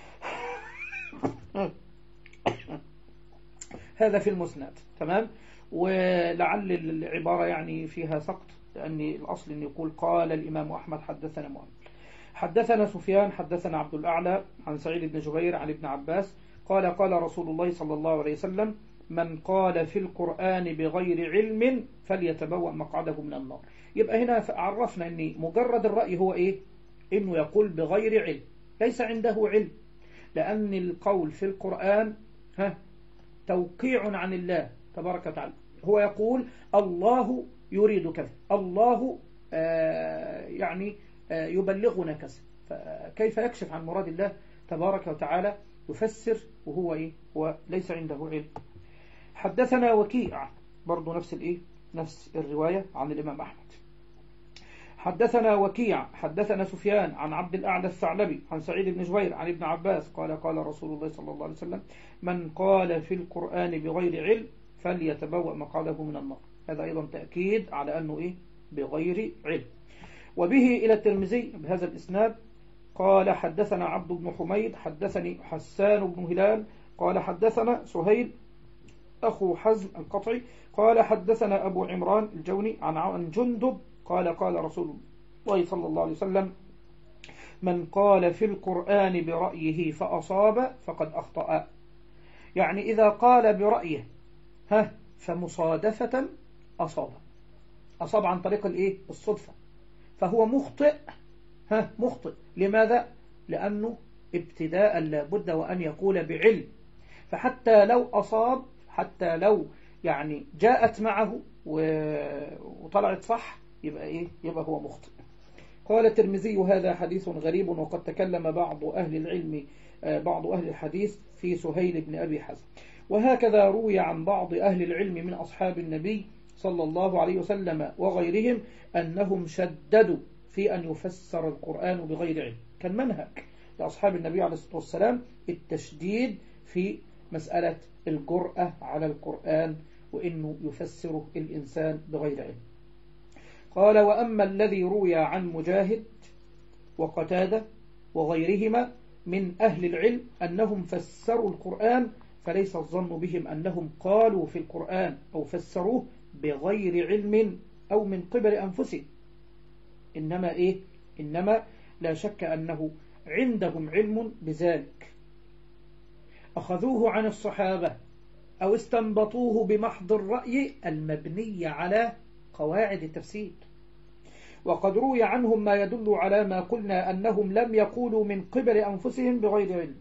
هذا في المسند. تمام. ولعل العبارة يعني فيها سقط، لأن الأصل أن يقول قال الإمام أحمد حدثنا مؤمل. حدثنا سفيان حدثنا عبد الأعلى عن سعيد بن جبير عن ابن عباس قال قال رسول الله صلى الله عليه وسلم من قال في القرآن بغير علم فليتبوأ مقعده من النار. يبقى هنا عرفنا أن مجرد الرأي هو إيه؟ إنه يقول بغير علم، ليس عنده علم، لأن القول في القرآن ها توقيع عن الله تبارك وتعالى. هو يقول الله يريد كذا، الله آه يعني آه يبلغنا كذا، فكيف يكشف عن مراد الله تبارك وتعالى يفسر وهو إيه؟ هو ليس عنده علم. حدثنا وكيع برضو نفس الإيه؟ نفس الرواية عن الإمام أحمد. حدثنا وكيع حدثنا سفيان عن عبد الأعلى الثعلبي عن سعيد بن جبير عن ابن عباس قال قال رسول الله صلى الله عليه وسلم من قال في القرآن بغير علم فليتبوأ مقعده من النار. هذا أيضا تأكيد على أنه إيه؟ بغير علم. وبه إلى الترمذي بهذا الإسناد قال حدثنا عبد بن حميد حدثني حسان بن هلال قال حدثنا سهيل أخو حزم القطعي قال حدثنا أبو عمران الجوني عن جندب قال قال رسول الله صلى الله عليه وسلم من قال في القرآن برأيه فأصاب فقد أخطأ. يعني إذا قال برأيه ها فمصادفة أصاب أصاب عن طريق الإيه؟ الصدفة، فهو مخطئ. ها مخطئ لماذا؟ لأنه ابتداء لابد وأن يقول بعلم، فحتى لو أصاب، حتى لو يعني جاءت معه وطلعت صح، يبقى إيه؟ يبقى هو مخطئ. قال الترمذي هذا حديث غريب، وقد تكلم بعض أهل العلم بعض أهل الحديث في سهيل بن أبي حزم. وهكذا روي عن بعض أهل العلم من أصحاب النبي صلى الله عليه وسلم وغيرهم أنهم شددوا في أن يفسر القرآن بغير علم. كان منهج لأصحاب النبي عليه الصلاة والسلام التشديد في مسألة الجرأة على القرآن، وإنه يفسره الإنسان بغير علم. قال: وأما الذي روي عن مجاهد وقتادة وغيرهما من أهل العلم أنهم فسروا القرآن، فليس الظن بهم أنهم قالوا في القرآن أو فسروه بغير علم أو من قبل أنفسهم، إنما إيه؟ إنما لا شك أنه عندهم علم بذلك، أخذوه عن الصحابة أو استنبطوه بمحض الرأي المبني على قواعد التفسير. وقد روي عنهم ما يدل على ما قلنا، أنهم لم يقولوا من قبل أنفسهم بغير علم.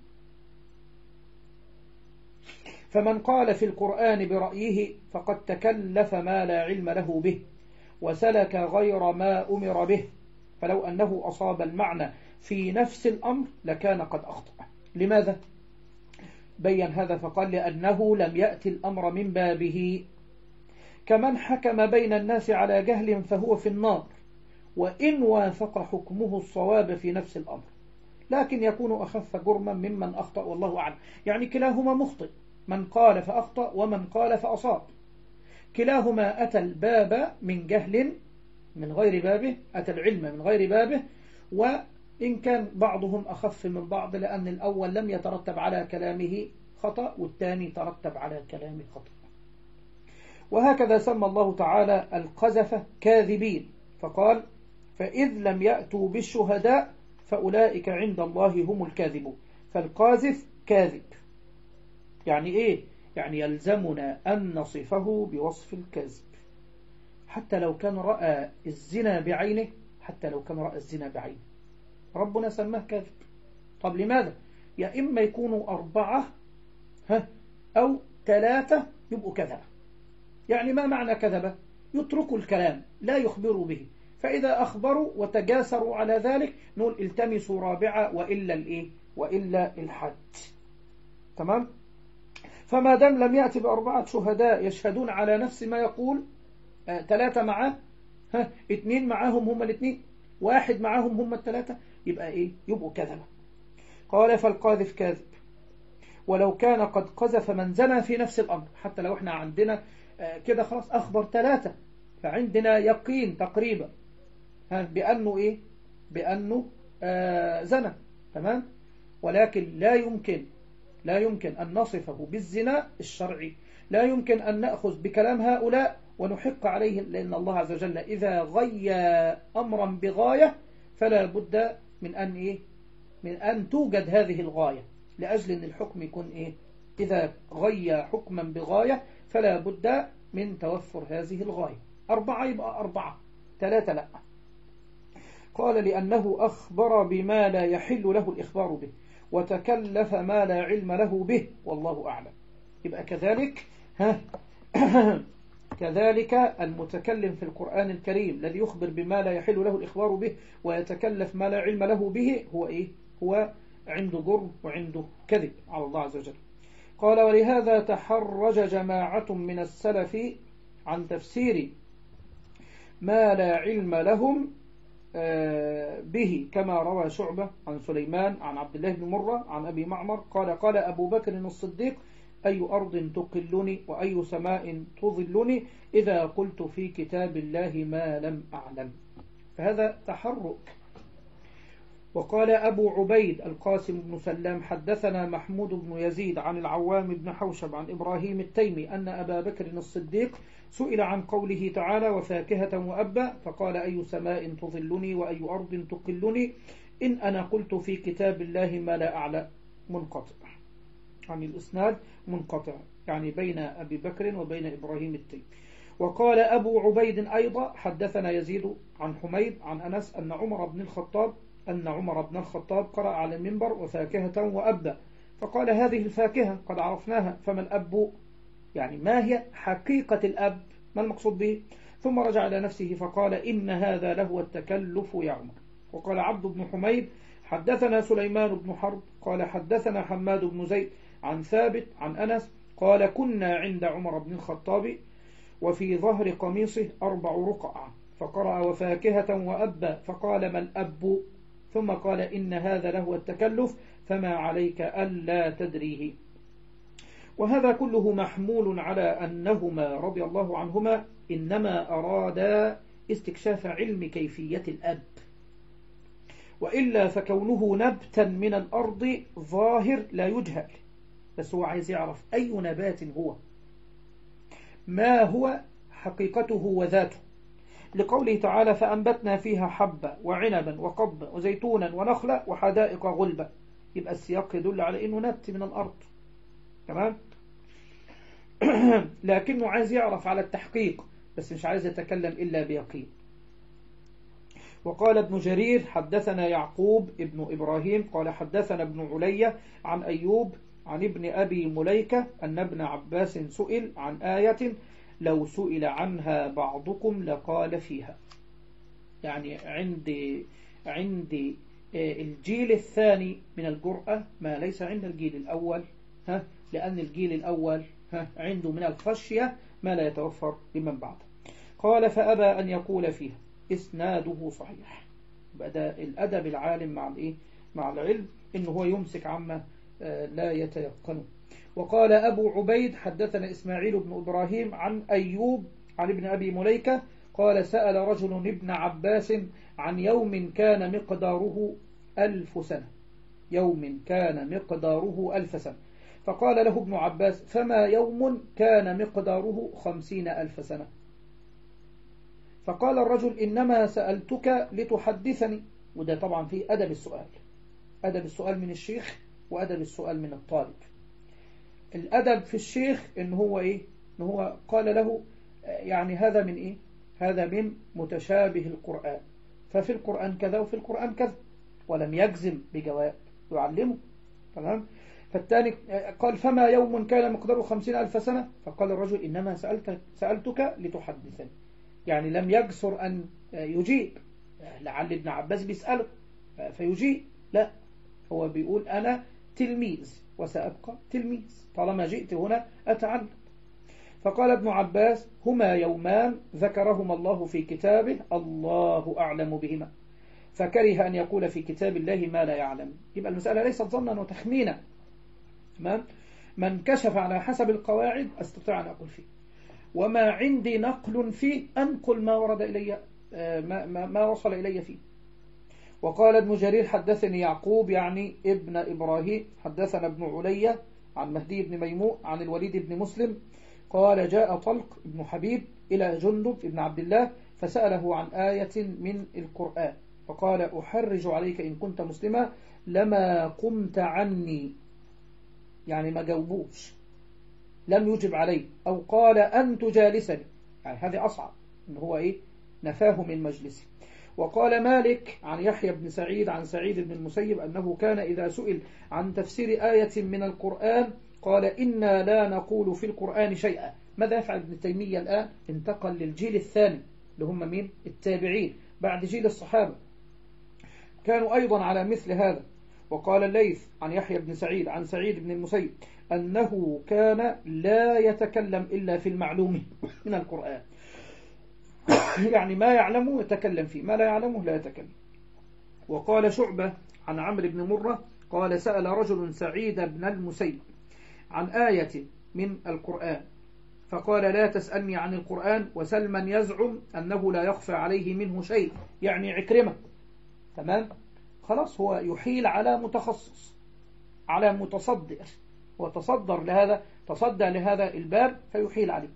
فمن قال في القرآن برأيه فقد تكلف ما لا علم له به، وسلك غير ما أمر به، فلو أنه أصاب المعنى في نفس الأمر لكان قد أخطأ. لماذا؟ بين هذا فقال: لأنه لم يأتي الأمر من بابه، كمن حكم بين الناس على جهل فهو في النار، وإن وافق حكمه الصواب في نفس الأمر، لكن يكون أخف جرما ممن أخطأ، والله أعلم. يعني كلاهما مخطئ، من قال فأخطأ ومن قال فأصاب، كلاهما أتى الباب من جهل من غير بابه، أتى العلم من غير بابه، وإن كان بعضهم أخف من بعض، لأن الأول لم يترتب على كلامه خطأ، والثاني ترتب على كلامه خطأ. وهكذا سمى الله تعالى القذفة كاذبين، فقال: فإذ لم يأتوا بالشهداء فأولئك عند الله هم الكاذبون. فالقاذف كاذب. يعني إيه؟ يعني يلزمنا أن نصفه بوصف الكذب، حتى لو كان رأى الزنا بعينه، حتى لو كان رأى الزنا بعينه ربنا سماه كاذب. طب لماذا؟ يا إما يكونوا أربعة ها أو ثلاثة يبقوا كذبة. يعني ما معنى كذبة؟ يتركوا الكلام لا يخبروا به، فإذا أخبروا وتجاسروا على ذلك نقول التمسوا رابعة، وإلا الإيه؟ وإلا الحد. تمام؟ فما دام لم يأتي بأربعة شهداء يشهدون على نفس ما يقول، آه، ثلاثة معاه، ها اثنين معاهم هم الاثنين، واحد معاهم هم الثلاثة، يبقى إيه؟ يبقوا كذبة. قال: فالقاذف كاذب، ولو كان قد قذف من زنى في نفس الأمر. حتى لو احنا عندنا آه كده خلاص أخبر ثلاثة، فعندنا يقين تقريبا ها بأنه إيه؟ بأنه آه زنى. تمام؟ ولكن لا يمكن لا يمكن أن نصفه بالزنا الشرعي، لا يمكن أن نأخذ بكلام هؤلاء ونحق عليهم، لأن الله عز وجل إذا غي أمرا بغاية فلا بد من أن إيه؟ من أن توجد هذه الغاية، لأجل أن الحكم يكون إيه؟ إذا غي حكما بغاية فلا بد من توفر هذه الغاية. أربعة يبقى أربعة، ثلاثة لا. قال: لأنه أخبر بما لا يحل له الإخبار به، وتكلف ما لا علم له به، والله أعلم. يبقى كذلك ها كذلك المتكلم في القرآن الكريم الذي يخبر بما لا يحل له الإخبار به ويتكلف ما لا علم له به، هو إيه؟ هو عنده جرم وعنده كذب على الله عز وجل. قال: ولهذا تحرج جماعة من السلف عن تفسير ما لا علم لهم به، كما روى شعبة عن سليمان عن عبد الله بن مرة عن أبي معمر قال: قال أبو بكر الصديق: أي أرض تقلني وأي سماء تظلني إذا قلت في كتاب الله ما لم أعلم. فهذا تحرك. وقال أبو عبيد القاسم بن سلام: حدثنا محمود بن يزيد عن العوام بن حوشب عن إبراهيم التيمي أن أبا بكر الصديق سئل عن قوله تعالى: وفاكهة وأبا، فقال: أي سماء تظلني وأي أرض تقلني إن أنا قلت في كتاب الله ما لا أعلم. منقطع، يعني الإسناد منقطع، يعني بين أبي بكر وبين إبراهيم التيمي. وقال أبو عبيد أيضا: حدثنا يزيد عن حميد عن أنس أن عمر بن الخطاب أن عمر بن الخطاب قرأ على المنبر: وفاكهة وأبا، فقال: هذه الفاكهة قد عرفناها، فما الأب؟ يعني ما هي حقيقة الأب؟ ما المقصود به؟ ثم رجع إلى نفسه فقال: إن هذا لهو التكلف يا عمر. وقال عبد بن حميد حدثنا سليمان بن حرب قال حدثنا حماد بن زيد عن ثابت عن أنس قال كنا عند عمر بن الخطاب وفي ظهر قميصه أربع رقع فقرأ وفاكهة وأبا فقال ما الأب ثم قال إن هذا له التكلف فما عليك ألا تدريه. وهذا كله محمول على أنهما رضي الله عنهما إنما أرادا استكشاف علم كيفية الأب، وإلا فكونه نبتا من الأرض ظاهر لا يجهل، بس هو عايز يعرف أي نبات هو، ما هو حقيقته وذاته، لقوله تعالى فأنبتنا فيها حبة وعنبا وقضبا وزيتونا ونخلا وحدائق غلبا، يبقى السياق يدل على أنه نبت من الأرض. تمام. لكنه عايز يعرف على التحقيق، بس مش عايز يتكلم إلا بيقين. وقال ابن جرير حدثنا يعقوب ابن إبراهيم قال حدثنا ابن علي عن أيوب عن ابن أبي مليكة أن ابن عباس سئل عن آية لو سئل عنها بعضكم لقال فيها. يعني عند عند الجيل الثاني من الجرأة ما ليس عند الجيل الأول، ها لأن الجيل الأول ها عنده من الخشية ما لا يتوفر لمن بعده. قال فأبى أن يقول فيها إسناده صحيح. بدأ الأدب العالم مع الإيه مع العلم إنه هو يمسك عما لا يتيقنه. وقال أبو عبيد حدثنا إسماعيل بن إبراهيم عن أيوب عن ابن أبي مليكة قال سأل رجل ابن عباس عن يوم كان مقداره ألف سنة، يوم كان مقداره ألف سنة، فقال له ابن عباس فما يوم كان مقداره خمسين ألف سنة؟ فقال الرجل إنما سألتك لتحدثني. وده طبعا في أدب السؤال، أدب السؤال من الشيخ وأدب السؤال من الطالب. الأدب في الشيخ إن هو إيه إن هو قال له يعني هذا من إيه هذا من متشابه القرآن، ففي القرآن كذا وفي القرآن كذا، ولم يجزم بجواب يعلمه. تمام. فالثاني قال فما يوم كان مقداره خمسين ألف سنة؟ فقال الرجل إنما سألتك, سألتك لتحدثني، يعني لم يجسر أن يجيب، لعل ابن عباس بيسأله فيجيب، لا هو بيقول أنا تلميذ وسأبقى تلميذ طالما جئت هنا أتعلم. فقال ابن عباس هما يومان ذكرهما الله في كتابه الله أعلم بهما، فكره أن يقول في كتاب الله ما لا يعلم. يبقى المسألة ليست ظنا وتخمينا. تمام. من كشف على حسب القواعد أستطيع أن أقول فيه، وما عندي نقل فيه أنقل ما ورد إلي ما, ما, ما وصل إلي فيه. وقال ابن جرير حدثني يعقوب يعني ابن إبراهيم حدثنا ابن علي عن مهدي بن ميمون عن الوليد بن مسلم قال جاء طلق ابن حبيب إلى جندب ابن عبد الله فسأله عن آية من القرآن فقال أحرج عليك إن كنت مسلما لما قمت عني، يعني ما جاوبوش، لم يجب عليه، أو قال أنت جالسني، يعني هذه أصعب إن هو إيه نفاه من مجلسه. وقال مالك عن يحيى بن سعيد عن سعيد بن المسيب أنه كان إذا سئل عن تفسير آية من القرآن قال إنا لا نقول في القرآن شيئا. ماذا يفعل ابن تيمية الآن؟ انتقل للجيل الثاني اللي هم مين؟ التابعين بعد جيل الصحابة، كانوا أيضا على مثل هذا. وقال الليث عن يحيى بن سعيد عن سعيد بن المسيب أنه كان لا يتكلم إلا في المعلوم من القرآن، يعني ما يعلمه يتكلم فيه، ما لا يعلمه لا يتكلم. وقال شعبة عن عمرو بن مرة قال سأل رجل سعيد بن المسيب عن آية من القرآن فقال لا تسألني عن القرآن وسل من يزعم أنه لا يخفى عليه منه شيء، يعني عكرمة. تمام. خلاص هو يحيل على متخصص على متصدر وتصدر لهذا تصدى لهذا الباب فيحيل عليه.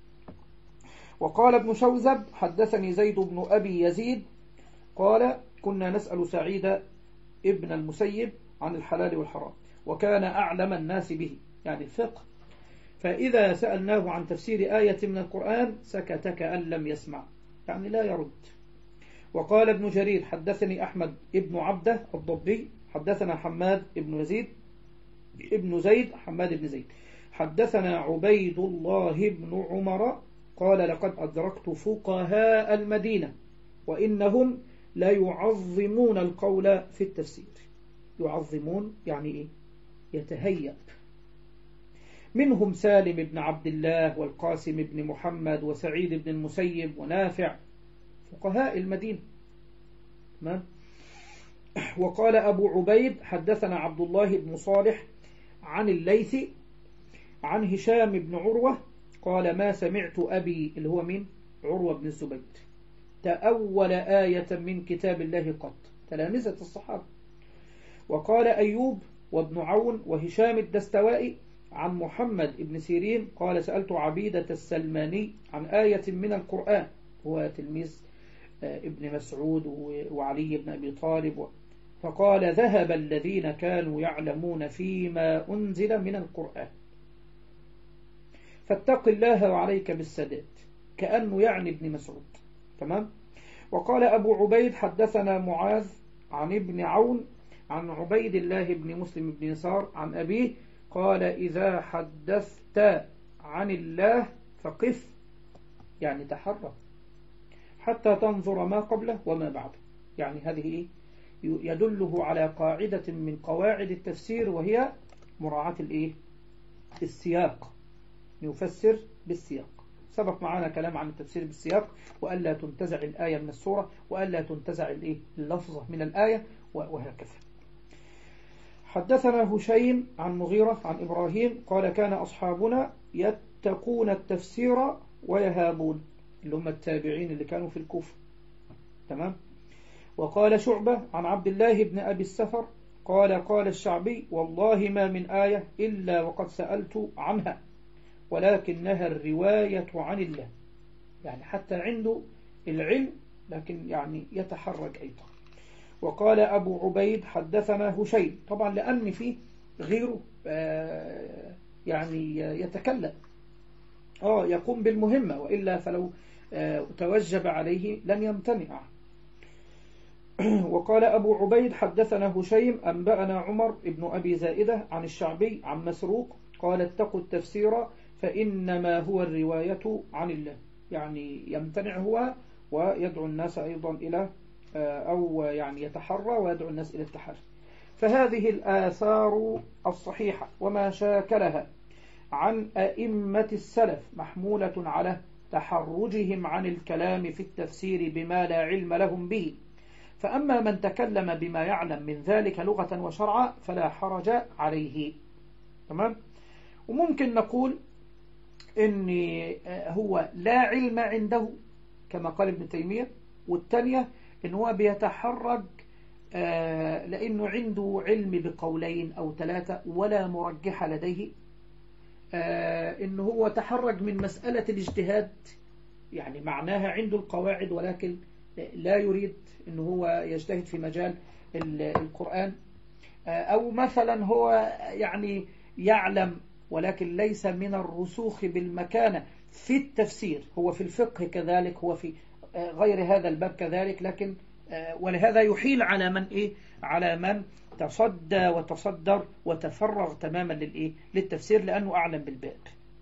وقال ابن شوذب حدثني زيد بن أبي يزيد قال كنا نسأل سعيد ابن المسيب عن الحلال والحرام وكان أعلم الناس به، يعني الفقه، فإذا سألناه عن تفسير آية من القرآن سكت كأن لم يسمع، يعني لا يرد. وقال ابن جرير حدثني أحمد ابن عبده الضبي حدثنا حماد ابن يزيد ابن زيد حماد بن زيد حدثنا عبيد الله بن عمر قال لقد أدركت فقهاء المدينة وإنهم لا يعظمون القول في التفسير. يعظمون يعني إيه؟ يتهيأ. منهم سالم بن عبد الله والقاسم بن محمد وسعيد بن المسيب ونافع فقهاء المدينة. تمام. وقال أبو عبيد حدثنا عبد الله بن صالح عن الليث عن هشام بن عروة قال ما سمعت أبي اللي هو من عروة بن الزبير تأول آية من كتاب الله قط. تلامذة الصحابة. وقال أيوب وابن عون وهشام الدستوائي عن محمد بن سيرين قال سألت عبيدة السلماني عن آية من القرآن، هو تلميذ ابن مسعود وعلي بن أبي طالب، فقال ذهب الذين كانوا يعلمون فيما أنزل من القرآن فاتق الله وعليك بالسداد، كأنه يعني ابن مسعود. تمام. وقال أبو عبيد حدثنا معاذ عن ابن عون عن عبيد الله بن مسلم بن يسار عن أبيه قال إذا حدثت عن الله فقف، يعني تحرك حتى تنظر ما قبله وما بعده. يعني هذه إيه؟ يدله على قاعدة من قواعد التفسير وهي مراعاة الإيه؟ السياق. يفسر بالسياق. سبق معنا كلام عن التفسير بالسياق، وألا تنتزع الآية من السورة، وألا تنتزع الإيه؟ اللفظة من الآية، وهكذا. حدثنا هشيم عن مغيرة عن إبراهيم قال كان أصحابنا يتقون التفسير ويهابون، اللي هم التابعين اللي كانوا في الكوفة. تمام. وقال شعبة عن عبد الله بن أبي السفر قال قال الشعبي والله ما من آية إلا وقد سألت عنها ولكنها الرواية عن الله، يعني حتى عنده العلم لكن يعني يتحرج أيضا. وقال أبو عبيد حدثنا هشيم، طبعا لأن فيه غيره آه يعني يتكلم آه يقوم بالمهمة، وإلا فلو آه توجب عليه لن يمتنع. وقال أبو عبيد حدثنا هشيم أنبأنا عمر ابن أبي زائدة عن الشعبي عن مسروق قال اتقوا التفسير فإنما هو الرواية عن الله، يعني يمتنع هو ويدعو الناس أيضا إلى أو يعني يتحرى ويدعو الناس إلى التحري. فهذه الآثار الصحيحة وما شاكلها عن أئمة السلف محمولة على تحرجهم عن الكلام في التفسير بما لا علم لهم به، فأما من تكلم بما يعلم من ذلك لغة وشرعا فلا حرج عليه. تمام. وممكن نقول إن هو لا علم عنده كما قال ابن تيمية، والثانية إن هو بيتحرج لأنه عنده علم بقولين أو ثلاثة ولا مرجح لديه، إنه هو تحرج من مسألة الاجتهاد، يعني معناها عنده القواعد ولكن لا يريد إنه هو يجتهد في مجال القرآن، أو مثلا هو يعني يعلم ولكن ليس من الرسوخ بالمكانة في التفسير، هو في الفقه كذلك، هو في غير هذا الباب كذلك، لكن ولهذا يحيل على من إيه؟ على من تصدى وتصدر وتفرغ تماما للإيه؟ للتفسير لأنه أعلم بالباب.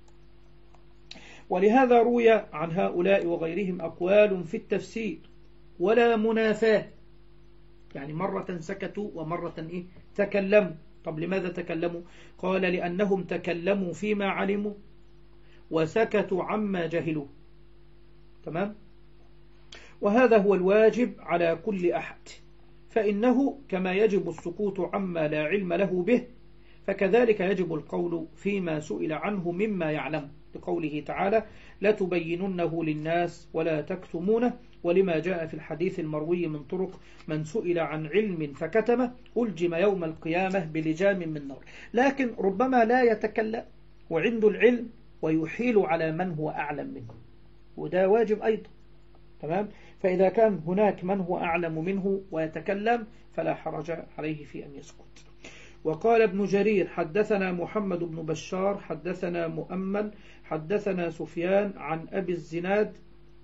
ولهذا روي عن هؤلاء وغيرهم أقوال في التفسير ولا منافاة، يعني مرة سكتوا ومرة إيه؟ تكلموا. طب لماذا تكلموا؟ قال لأنهم تكلموا فيما علموا وسكتوا عما جهلوا. تمام. وهذا هو الواجب على كل أحد، فإنه كما يجب السكوت عما لا علم له به فكذلك يجب القول فيما سئل عنه مما يعلم، لقوله تعالى لا تبيننه للناس ولا تكتمونه، ولما جاء في الحديث المروي من طرق من سئل عن علم فكتمه ألجم يوم القيامة بلجام من نار. لكن ربما لا يتكلم وعنده العلم ويحيل على من هو أعلم منه، وده واجب أيضا. تمام. فإذا كان هناك من هو أعلم منه ويتكلم فلا حرج عليه في أن يسكت. وقال ابن جرير حدثنا محمد بن بشار حدثنا مؤمل حدثنا سفيان عن أبي الزناد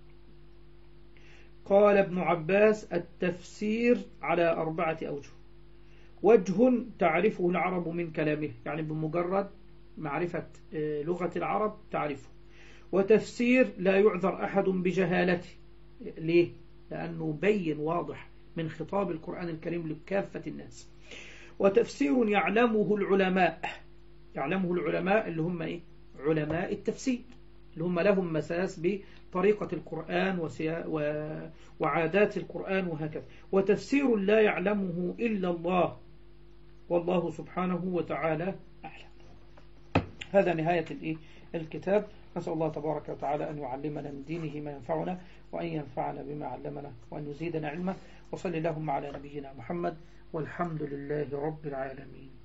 قال ابن عباس التفسير على أربعة أوجه: وجه تعرفه العرب من كلامه، يعني بمجرد معرفة لغة العرب تعرفه، وتفسير لا يعذر أحد بجهالته. ليه؟ لأنه بين واضح من خطاب القرآن الكريم لكافة الناس. وتفسير يعلمه العلماء، يعلمه العلماء اللي هم إيه؟ علماء التفسير، اللي هم لهم مساس بطريقة القرآن وعادات القرآن وهكذا. وتفسير لا يعلمه إلا الله، والله سبحانه وتعالى أعلم. هذا نهاية الكتاب. نسأل الله تبارك وتعالى أن يعلمنا من دينه ما ينفعنا، وأن ينفعنا بما علمنا، وأن يزيدنا علما. وصل اللهم على نبينا محمد، والحمد لله رب العالمين.